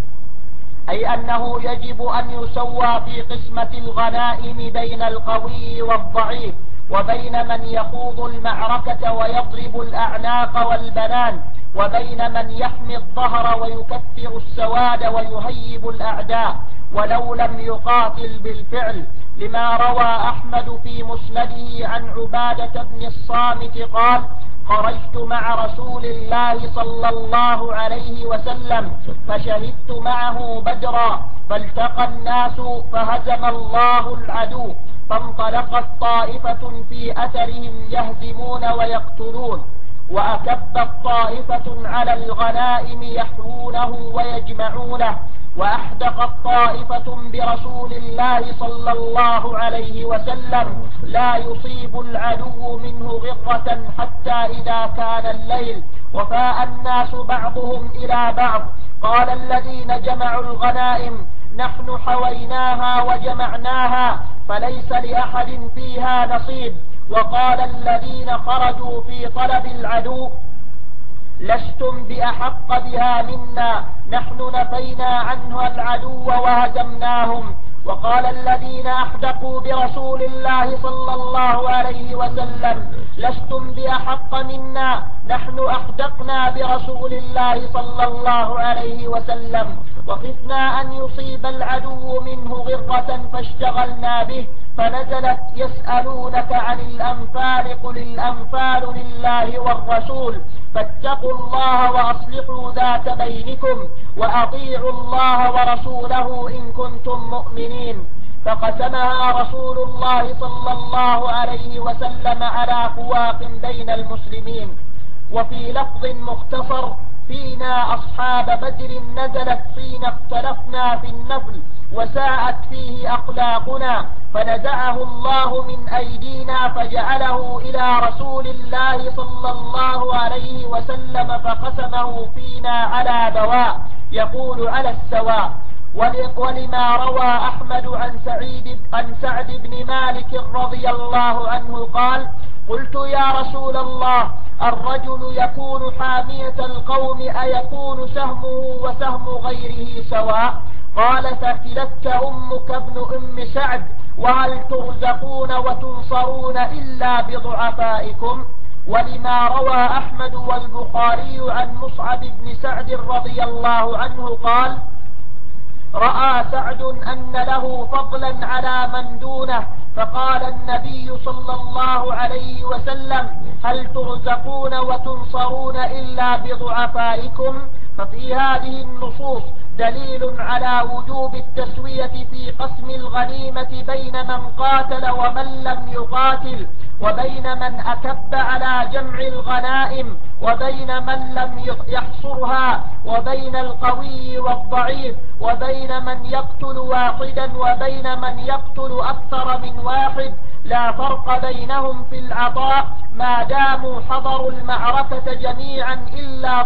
أي أنه يجب أن يسوى في قسمة الغنائم بين القوي والضعيف، وبين من يخوض المعركة ويضرب الأعناق والبنان، وبين من يحمي الظهر ويكثر السواد ويهيب الأعداء ولو لم يقاتل بالفعل، لما روى أحمد في مسنده عن عبادة بن الصامت قال: خرجت مع رسول الله صلى الله عليه وسلم فشهدت معه بدرا، فالتقى الناس فهزم الله العدو، فانطلقت طائفة في أثرهم يهزمون ويقتلون، وأكبت طائفة على الغنائم يحوونه ويجمعونه، وأحدقت طائفة برسول الله صلى الله عليه وسلم لا يصيب العدو منه غرة حتى إذا كان الليل وفاء الناس بعضهم إلى بعض. قال الذين جمعوا الغنائم: نحن حويناها وجمعناها فليس لأحد فيها نصيب. وقال الذين خرجوا في طلب العدو: لستم بأحق بها منا، نحن نفينا عنها العدو وهزمناهم. وقال الذين أحدقوا برسول الله صلى الله عليه وسلم: لستم بأحق منا، نحن أحدقنا برسول الله صلى الله عليه وسلم، وخفنا أن يصيب العدو منه غرة فاشتغلنا به، فنزلت: يسألونك عن الأنفال قل الأنفال لله والرسول، فاتقوا الله وأصلحوا ذات بينكم، وأطيعوا الله ورسوله إن كنتم مؤمنين. فقسمها رسول الله صلى الله عليه وسلم على فواق بين المسلمين. وفي لفظ مختصر: فينا أصحاب بدر نزلت حين اختلفنا في النفل وساءت فيه أخلاقنا، فنزعه الله من أيدينا فجعله إلى رسول الله صلى الله عليه وسلم فقسمه فينا على بواء، يقول على السواء. ولما روى أحمد عن سعد بن مالك رضي الله عنه قال: قلت يا رسول الله، الرجل يكون حامية القوم أيكون سهمه وسهم غيره سواء؟ قال: ثكلتك أمك ابن أم سعد، وهل ترزقون وتنصرون إلا بضعفائكم؟ ولما روى أحمد والبخاري عن مصعب بن سعد رضي الله عنه قال: رأى سعد أن له فضلا على من دونه، فقال النبي صلى الله عليه وسلم: هل ترزقون وتنصرون إلا بضعفائكم؟ ففي هذه النصوص دليل على وجوب التسوية في قسم الغنيمة بين من قاتل ومن لم يقاتل، وبين من أكب على جمع الغنائم، وبين من لم يحصرها، وبين القوي والضعيف، وبين من يقتل واحدا وبين من يقتل أكثر من واحد، لا فرق بينهم في العطاء ما داموا حضروا المعركة جميعا إلا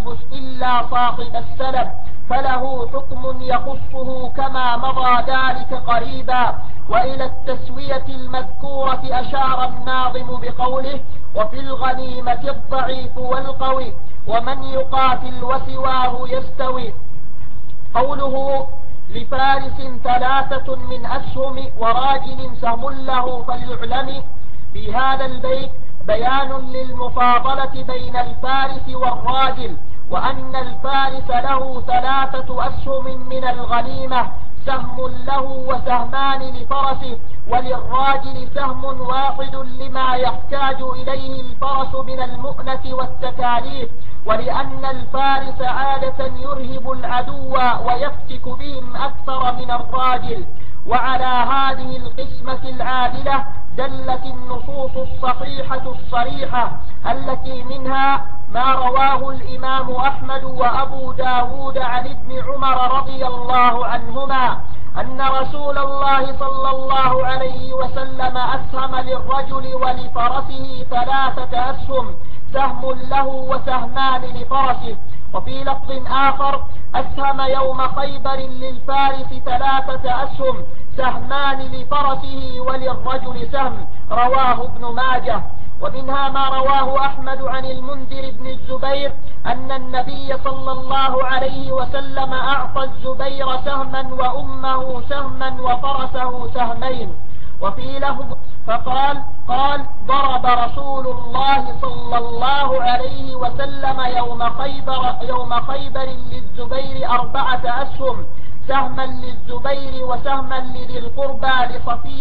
صاحب السلب، فله حكم يخصه كما مضى ذلك قريبا. وإلى التسوية المذكورة أشار الناظم بقوله: وفي الغنيمة الضعيف والقوي ومن يقاتل وسواه يستوي. قوله لفارس 3 من أسهم وراجل سهم له فليعلم. في هذا البيت بيان للمفاضلة بين الفارس والراجل، وأن الفارس له 3 أسهم من الغنيمة، سهم له وسهمان لفرسه، وللراجل سهم واحد لما يحتاج إليه الفرس من المؤنة والتكاليف، ولأن الفارس عادة يرهب العدو ويفتك بهم أكثر من الراجل. وعلى هذه القسمة العادلة دلت النصوص الصحيحة الصريحة، التي منها ما رواه الإمام أحمد وأبو داود عن ابن عمر رضي الله عنهما أن رسول الله صلى الله عليه وسلم أسهم للرجل ولفرسه 3 أسهم، سهم له وسهمان لفرسه. وفي لفظ آخر أسهم يوم خيبر للفارس 3 أسهم، سهمان لفرسه وللرجل سهم، رواه ابن ماجه. ومنها ما رواه أحمد عن المنذر بن الزبير أن النبي صلى الله عليه وسلم أعطى الزبير سهما وأمه سهما وفرسه سهمين. وفي لفظ فقال ضرب رسول الله صلى الله عليه وسلم يوم خيبر للزبير 4 أسهم، سهما للزبير وسهما لذي القربى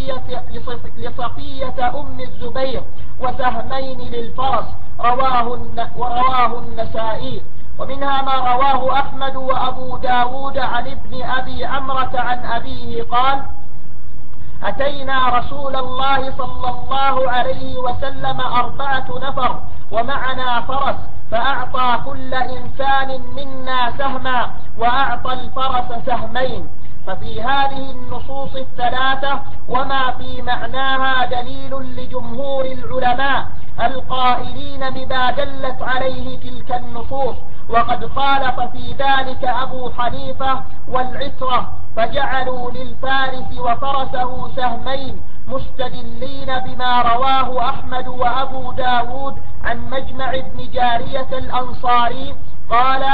لصفية أم الزبير، وسهمين للفرس، رواه النسائي. ومنها ما رواه أحمد وأبو داود عن ابن أبي عمرة عن أبيه قال: أتينا رسول الله صلى الله عليه وسلم 4 نفر ومعنا فرس، فأعطى كل إنسان منا سهما وأعطى الفرس سهمين. ففي هذه النصوص 3 وما في معناها دليل لجمهور العلماء القائلين بما دلت عليه تلك النصوص، وقد خالف في ذلك أبو حنيفة والعترة، فجعلوا للفارس وفرسه سهمين، مستدلين بما رواه أحمد وأبو داود عن مجمع بن جارية الأنصاري قال: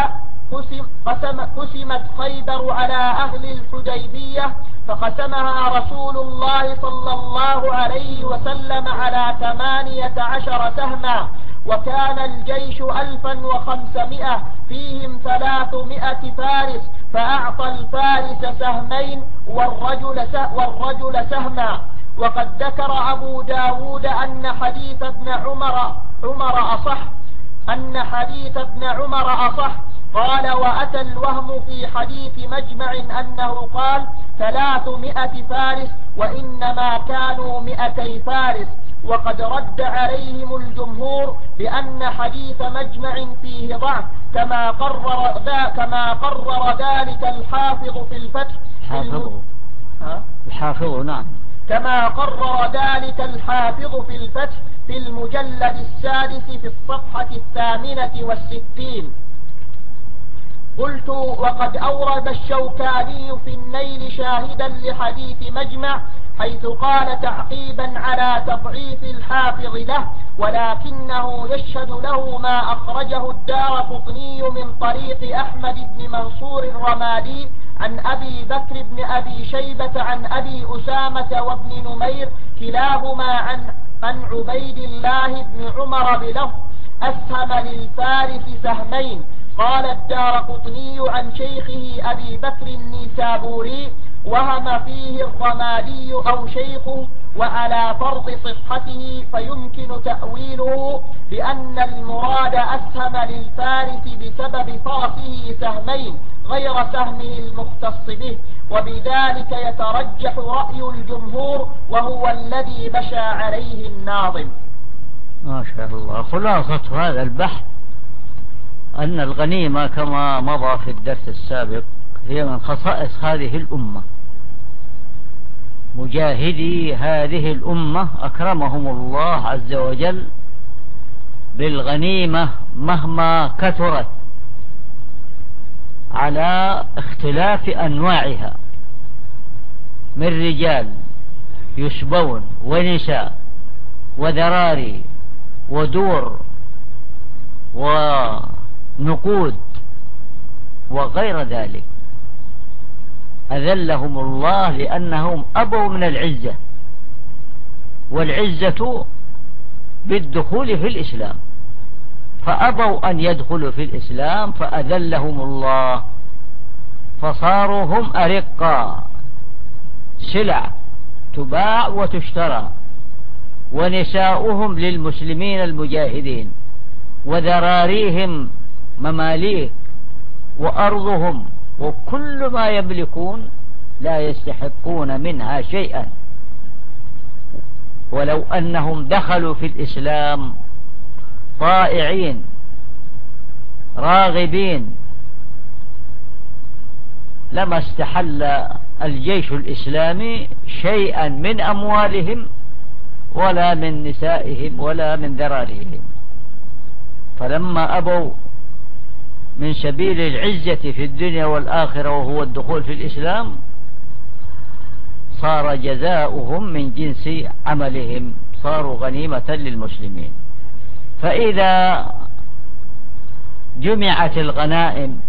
قسمت خيبر على أهل الحديبية، فقسمها رسول الله صلى الله عليه وسلم على 18 سهما، وكان الجيش 1500 فيهم 300 فارس، فأعطى الفارس سهمين والرجل سهما. وقد ذكر أبو داود أن حديث ابن عمر أصح، قال: وأتى الوهم في حديث مجمع أنه قال 300 فارس وإنما كانوا 200 فارس. وقد رد عليهم الجمهور بأن حديث مجمع فيه ضعف، كما قرر ذلك الحافظ في الفتح كما قرر ذلك الحافظ في الفتح في المجلد 6 في الصفحة 68. قلت: وقد أورد الشوكاني في النيل شاهدا لحديث مجمع، حيث قال تعقيبا على تضعيف الحافظ له: ولكنه يشهد له ما أخرجه الدارقطني من طريق أحمد بن منصور الرمادي عن أبي بكر بن أبي شيبة عن أبي أسامة وابن نمير كلاهما عن عبيد الله بن عمر بلفظ: أسهم للفارس سهمين. قال الدارقطني عن شيخه أبي بكر النيسابوري: وهم فيه الرمادي أو شيخه، وعلى فرض صحته فيمكن تأويله بأن المراد أسهم للفارس بسبب فرسه سهمين غير سهمه المختص به، وبذلك يترجح رأي الجمهور، وهو الذي مشى عليه الناظم. ما شاء الله. خلاصة هذا البحث أن الغنيمة كما مضى في الدرس السابق هي من خصائص هذه الأمة. مجاهدي هذه الأمة أكرمهم الله عز وجل بالغنيمة مهما كثرت على اختلاف أنواعها من رجال يشبون ونساء وذراري ودور ونقود وغير ذلك. أذلهم الله لأنهم أبوا من العزة، والعزة بالدخول في الإسلام، فأبوا أن يدخلوا في الإسلام فأذلهم الله، فصاروا هم أرقا، سلع تباع وتشترى، ونساؤهم للمسلمين المجاهدين، وذراريهم مماليك، وأرضهم وكل ما يملكون لا يستحقون منها شيئا، ولو أنهم دخلوا في الإسلام طائعين راغبين لما استحل الجيش الإسلامي شيئا من أموالهم ولا من نسائهم ولا من ذراريهم. فلما أبوا من سبيل العزة في الدنيا والآخرة وهو الدخول في الإسلام صار جزاؤهم من جنس عملهم، صاروا غنيمة للمسلمين. فإذا جمعت الغنائم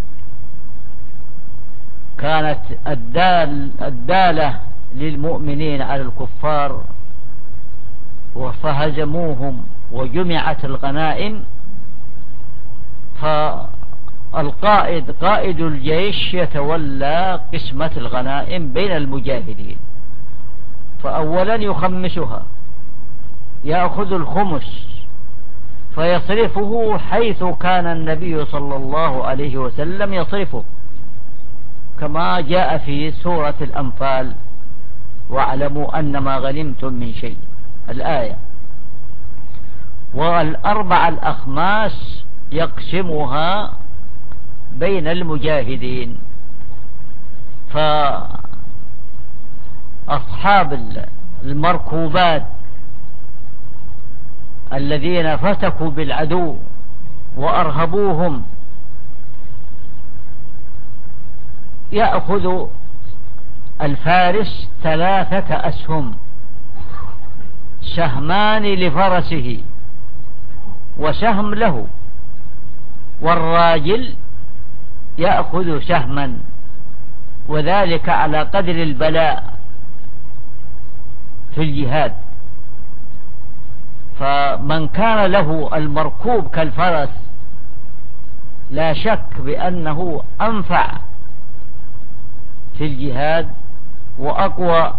كانت الدالة للمؤمنين على الكفار فهزموهم، وجمعت الغنائم، فالقائد قائد الجيش يتولى قسمة الغنائم بين المجاهدين، فأولا يخمسها، يأخذ الخمس فيصرفه حيث كان النبي صلى الله عليه وسلم يصرفه، كما جاء في سورة الأنفال: واعلموا أن ما غنمتم من شيء، الآية. والأربع الأخماس يقسمها بين المجاهدين، فأصحاب المركوبات الذين فتكوا بالعدو وأرهبوهم يأخذ الفارس 3 أسهم، سهمان لفرسه وسهم له، والراجل يأخذ سهما، وذلك على قدر البلاء في الجهاد. فمن كان له المركوب كالفرس لا شك بأنه أنفع في الجهاد وأقوى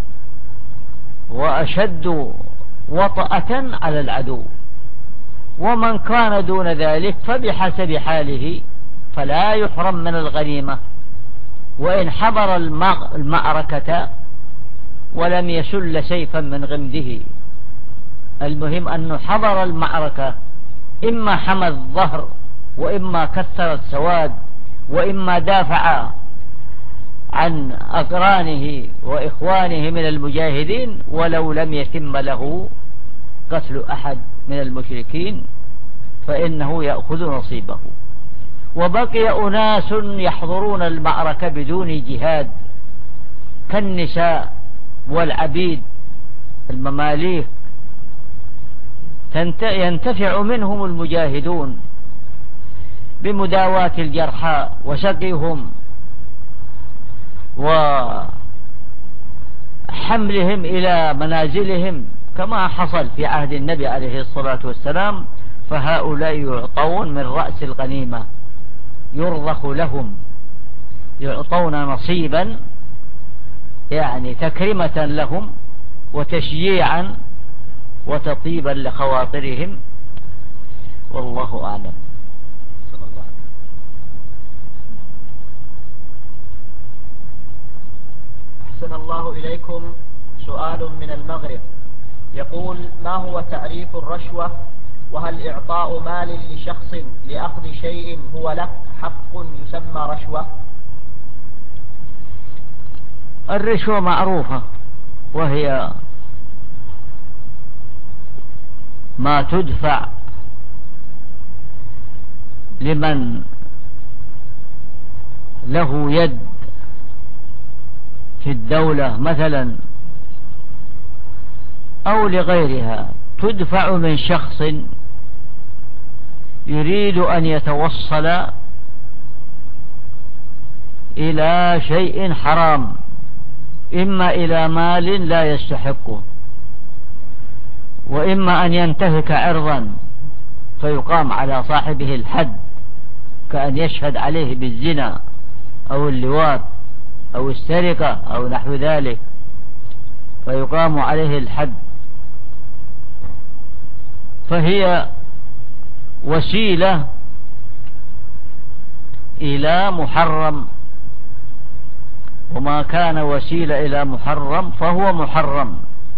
وأشد وطأة على العدو، ومن كان دون ذلك فبحسب حاله فلا يحرم من الغنيمة، وإن حضر المعركة ولم يسل سيفا من غمده. المهم أنه حضر المعركة، إما حمى الظهر وإما كسر السواد وإما دافع عن أقرانه وإخوانه من المجاهدين، ولو لم يتم له قتل أحد من المشركين فإنه يأخذ نصيبه. وبقي أناس يحضرون المعركة بدون جهاد كالنساء والعبيد المماليك، ينتفع منهم المجاهدون بمداواة الجرحى وسقيهم وحملهم إلى منازلهم، كما حصل في عهد النبي عليه الصلاة والسلام. فهؤلاء يعطون من رأس الغنيمة، يرضخ لهم، يعطون نصيبا، يعني تكرمة لهم وتشجيعا وتطيبا لخواطرهم، والله أعلم. أحسن الله إليكم. سؤال من المغرب يقول: ما هو تعريف الرشوة؟ وهل إعطاء مال لشخص لأخذ شيء هو له حق يسمى رشوة؟ الرشوة معروفة، وهي ما تدفع لمن له يد في الدولة مثلا أو لغيرها، تدفع من شخص يريد أن يتوصل إلى شيء حرام، إما إلى مال لا يستحقه، وإما أن ينتهك عرضا فيقام على صاحبه الحد، كأن يشهد عليه بالزنا أو اللواط أو السرقة أو نحو ذلك، فيقام عليه الحد. فهي وسيلة إلى محرم، وما كان وسيلة إلى محرم فهو محرم،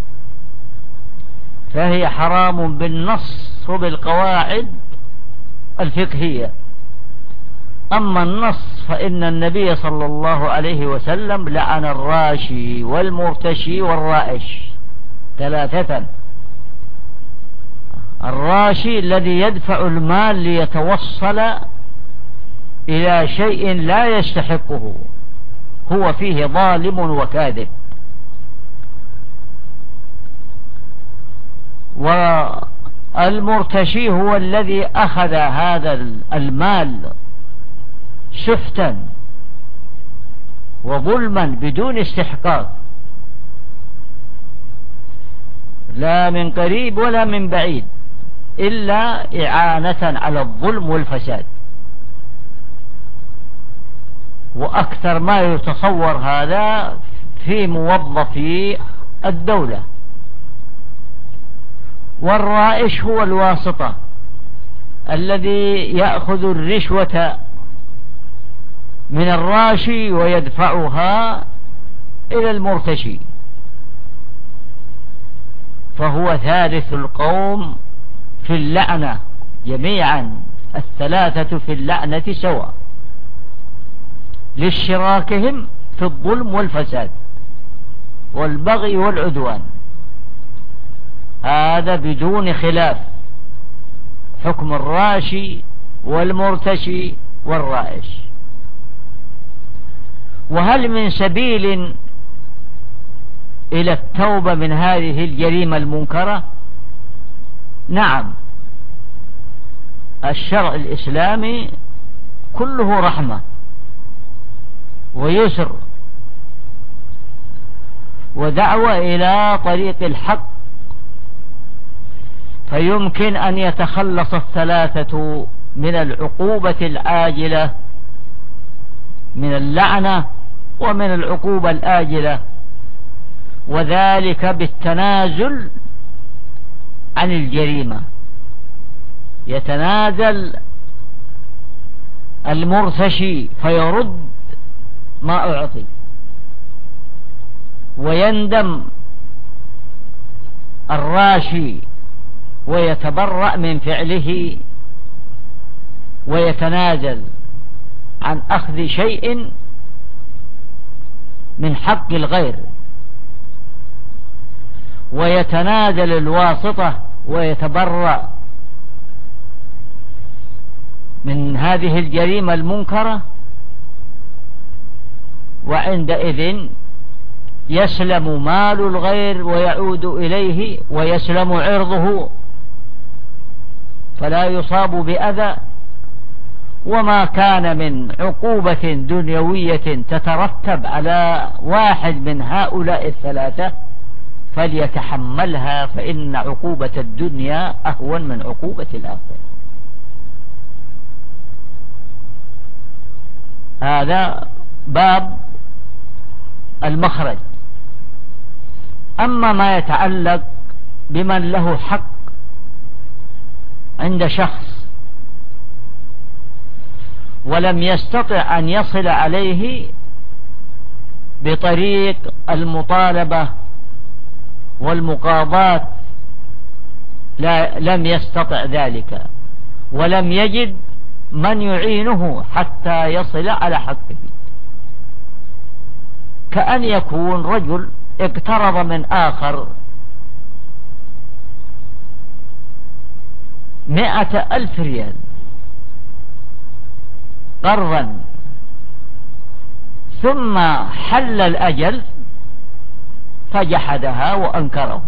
فهي حرام بالنص وبالقواعد الفقهية. أما النص فإن النبي صلى الله عليه وسلم لعن الراشي والمرتشي والرائش ثلاثة. الراشي الذي يدفع المال ليتوصل إلى شيء لا يستحقه، هو فيه ظالم وكاذب. والمرتشي هو الذي أخذ هذا المال سحتا وظلما بدون استحقاق، لا من قريب ولا من بعيد، إلا إعانة على الظلم والفساد. وأكثر ما يتصور هذا في موظفي الدولة. والرائش هو الواسطة الذي يأخذ الرشوة من الراشي ويدفعها إلى المرتشي، فهو ثالث القوم في اللعنة جميعا، الثلاثة في اللعنة سواء لاشتراكهم في الظلم والفساد والبغي والعدوان، هذا بدون خلاف حكم الراشي والمرتشي والرائش. وهل من سبيل إلى التوبة من هذه الجريمة المنكرة؟ نعم، الشرع الإسلامي كله رحمة ويسر ودعوة إلى طريق الحق، فيمكن أن يتخلص الثلاثة من العقوبة العاجلة من اللعنة ومن العقوبة الآجلة، وذلك بالتنازل عن الجريمة. يتنازل المرتشي فيرد ما أعطي، ويندم الراشي ويتبرأ من فعله ويتنازل عن أخذ شيء من حق الغير، ويتنازل الواسطة ويتبرأ من هذه الجريمة المنكرة، وعندئذ يسلم مال الغير ويعود إليه ويسلم عرضه فلا يصاب بأذى. وما كان من عقوبة دنيوية تترتب على واحد من هؤلاء الثلاثة فليتحملها، فإن عقوبة الدنيا أهون من عقوبة الآخرة. هذا باب المخرج. أما ما يتعلق بمن له حق عند شخص ولم يستطع أن يصل عليه بطريق المطالبة والمقاضاة، لم يستطع ذلك ولم يجد من يعينه حتى يصل على حقه، كأن يكون رجل اقترض من آخر 100,000 ريال قرضا، ثم حل الأجل فجحدها وأنكره،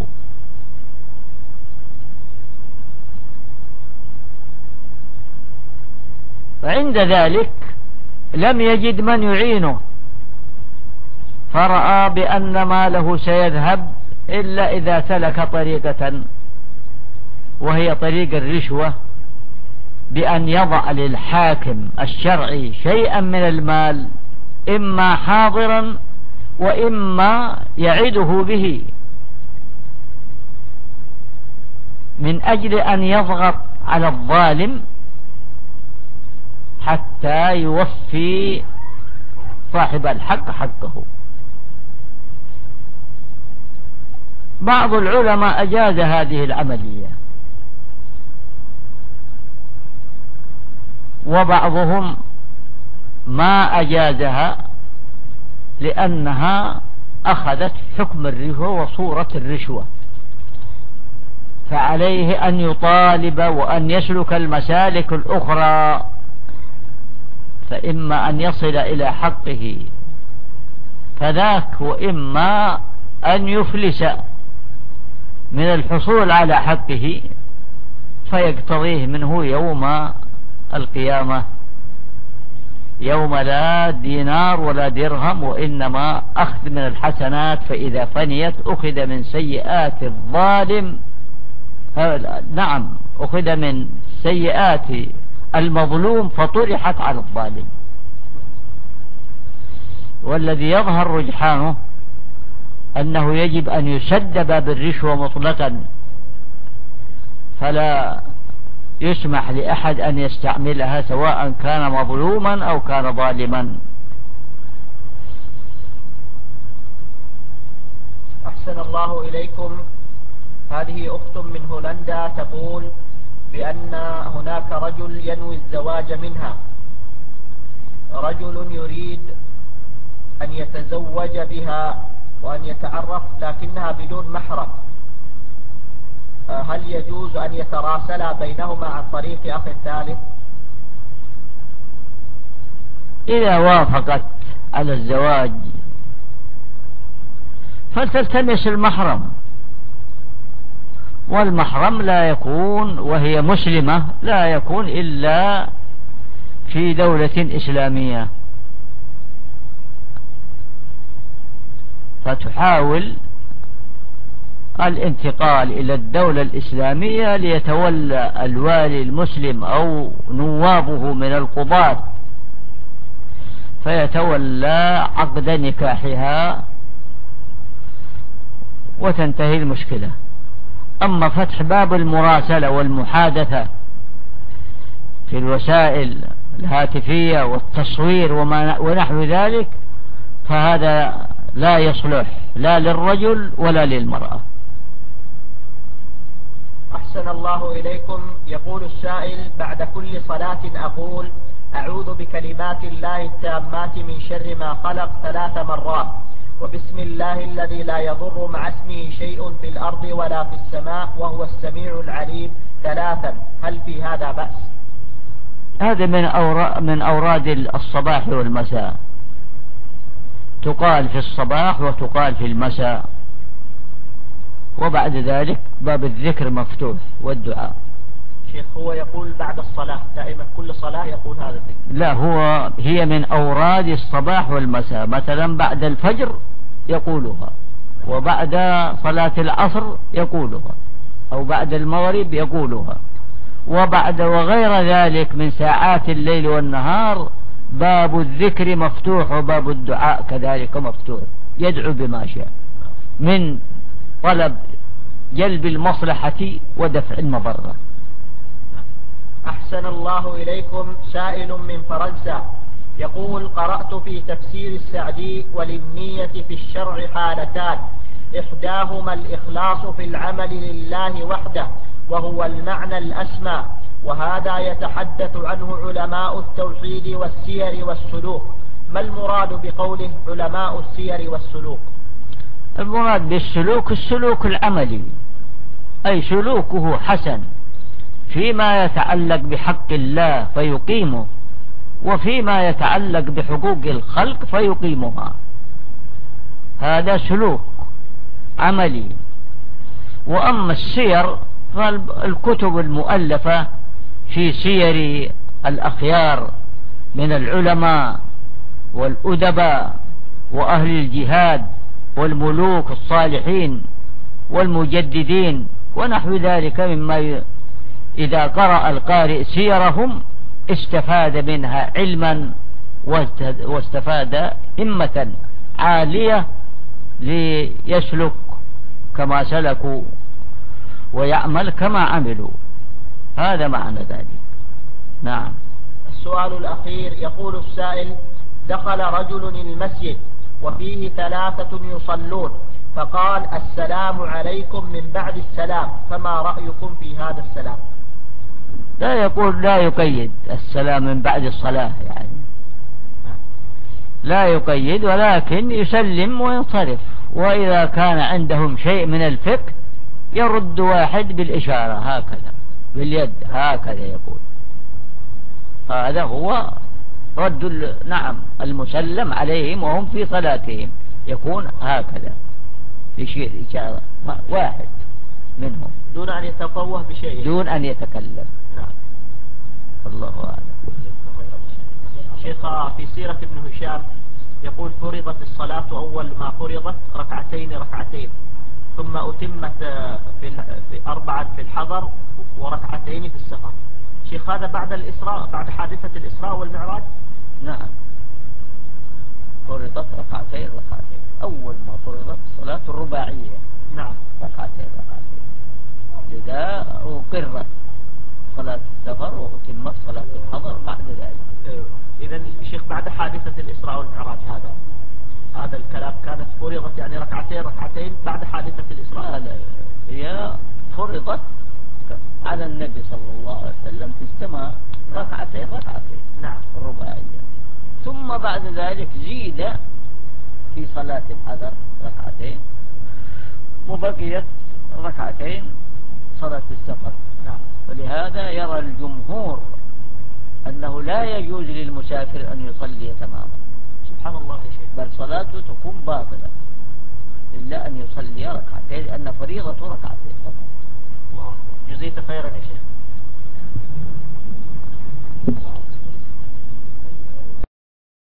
عند ذلك لم يجد من يعينه، فرأى بأن ماله سيذهب إلا إذا سلك طريقة وهي طريق الرشوة، بأن يضع للحاكم الشرعي شيئا من المال، إما حاضرا وإما يعده به، من أجل أن يضغط على الظالم حتى يوفي صاحب الحق حقه. بعض العلماء أجاز هذه العملية، وبعضهم ما أجازها لأنها أخذت حكم الرشوة وصورة الرشوة، فعليه أن يطالب وأن يسلك المسالك الأخرى، فإما أن يصل إلى حقه فذاك، وإما أن يفلس من الحصول على حقه فيقتضيه منه يوم القيامة يوم لا دينار ولا درهم، وإنما أخذ من الحسنات، فإذا فنيت أخذ من سيئات الظالم، نعم أخذ من سيئات المظلوم فطرحت على الظالم. والذي يظهر رجحانه أنه يجب أن يسد باب الرشوة مطلقا، فلا يسمح لأحد أن يستعملها سواء كان مظلوما أو كان ظالما. أحسن الله إليكم. هذه أخت من هولندا تقول بأن هناك رجل ينوي الزواج منها، رجل يريد أن يتزوج بها وأن يتعرف لكنها بدون محرم، هل يجوز أن يتراسلا بينهما عن طريق أخ ثالث؟ إذا وافقت على الزواج فلتلتمس المحرم، والمحرم لا يكون وهي مسلمة، لا يكون إلا في دولة إسلامية، فتحاول الانتقال إلى الدولة الإسلامية ليتولى الوالي المسلم أو نوابه من القضاة فيتولى عقد نكاحها وتنتهي المشكلة. أما فتح باب المراسلة والمحادثة في الوسائل الهاتفية والتصوير ونحو ذلك فهذا لا يصلح لا للرجل ولا للمرأة. أحسن الله إليكم. يقول السائل: بعد كل صلاة أقول أعوذ بكلمات الله التامات من شر ما خلق 3 مرات، وبسم الله الذي لا يضر مع اسمه شيء في الأرض ولا في السماء وهو السميع العليم 3، هل في هذا بأس؟ هذا من أوراد الصباح والمساء، تقال في الصباح وتقال في المساء، وبعد ذلك باب الذكر مفتوح والدعاء. شيخ هو يقول بعد الصلاة دائما، كل صلاة يقول هذا الذكر؟ لا، هي من أوراد الصباح والمساء، مثلا بعد الفجر يقولها، وبعد صلاة العصر يقولها، أو بعد المغرب يقولها، وغير ذلك من ساعات الليل والنهار باب الذكر مفتوح، وباب الدعاء كذلك مفتوح، يدعو بما شاء من طلب جلب المصلحة ودفع المضرة. أحسن الله إليكم. سائل من فرنسا يقول: قرأت في تفسير السعدي وللنية في الشرع حالتان، إحداهما الإخلاص في العمل لله وحده وهو المعنى الأسمى، وهذا يتحدث عنه علماء التوحيد والسير والسلوك، ما المراد بقوله علماء السير والسلوك؟ المراد بالسلوك السلوك العملي، أي سلوكه حسن فيما يتعلق بحق الله فيقيمه، وفيما يتعلق بحقوق الخلق فيقيمها، هذا سلوك عملي. وأما السير فالكتب المؤلفة في سير الأخيار من العلماء والأدباء وأهل الجهاد والملوك الصالحين والمجددين ونحو ذلك مما إذا قرأ القارئ سيرهم استفاد منها علما واستفاد همة عالية ليسلك كما سلكوا ويعمل كما عملوا. هذا معنى ذلك. نعم. السؤال الأخير يقول السائل: دخل رجل المسجد وفيه 3 يصلون فقال: السلام عليكم من بعد السلام، فما رأيكم في هذا السلام؟ لا يقيد السلام من بعد الصلاة، يعني لا يقيد، ولكن يسلم وينصرف. وإذا كان عندهم شيء من الفقه يرد واحد بالإشارة هكذا باليد هكذا يقول. هذا هو رد المسلم عليهم وهم في صلاتهم، يكون هكذا يشير إشارة واحد منهم دون أن يتفوه بشيء، دون أن يتكلم. نعم. الله أعلم. شيخ، في سيرة ابن هشام يقول: فرضت الصلاة أول ما فرضت ركعتين ثم أتمت في 4 في الحضر وركعتين في السفر. شيخ، هذا بعد الإسراء، بعد حادثة الإسراء والمعراج؟ نعم، فرضت ركعتين أول ما فرضت الصلاة الرباعية. نعم، ركعتين لذا أقرت صلاة السفر وأتمت صلاة الحضر بعد ذلك. إذن شيخ، بعد حادثة الإسراء والمعراج هذا الكلام كانت فرضت يعني ركعتين بعد حادثة الإسراء؟ لا، هي فرضت على النبي صلى الله عليه وسلم في السماء ركعتين نعم الرباعية، ثم بعد ذلك زيد في صلاة الحضر ركعتين، وبقيت ركعتين صلاة السفر. نعم. ولهذا يرى الجمهور أنه لا يجوز للمسافر أن يصلي تماما. سبحان الله يا شيخ. بل صلاته تكون باطلة إلا أن يصلي ركعتين، لأن فريضة ركعتين فقط. الله، جزيت خيرا يا شيخ.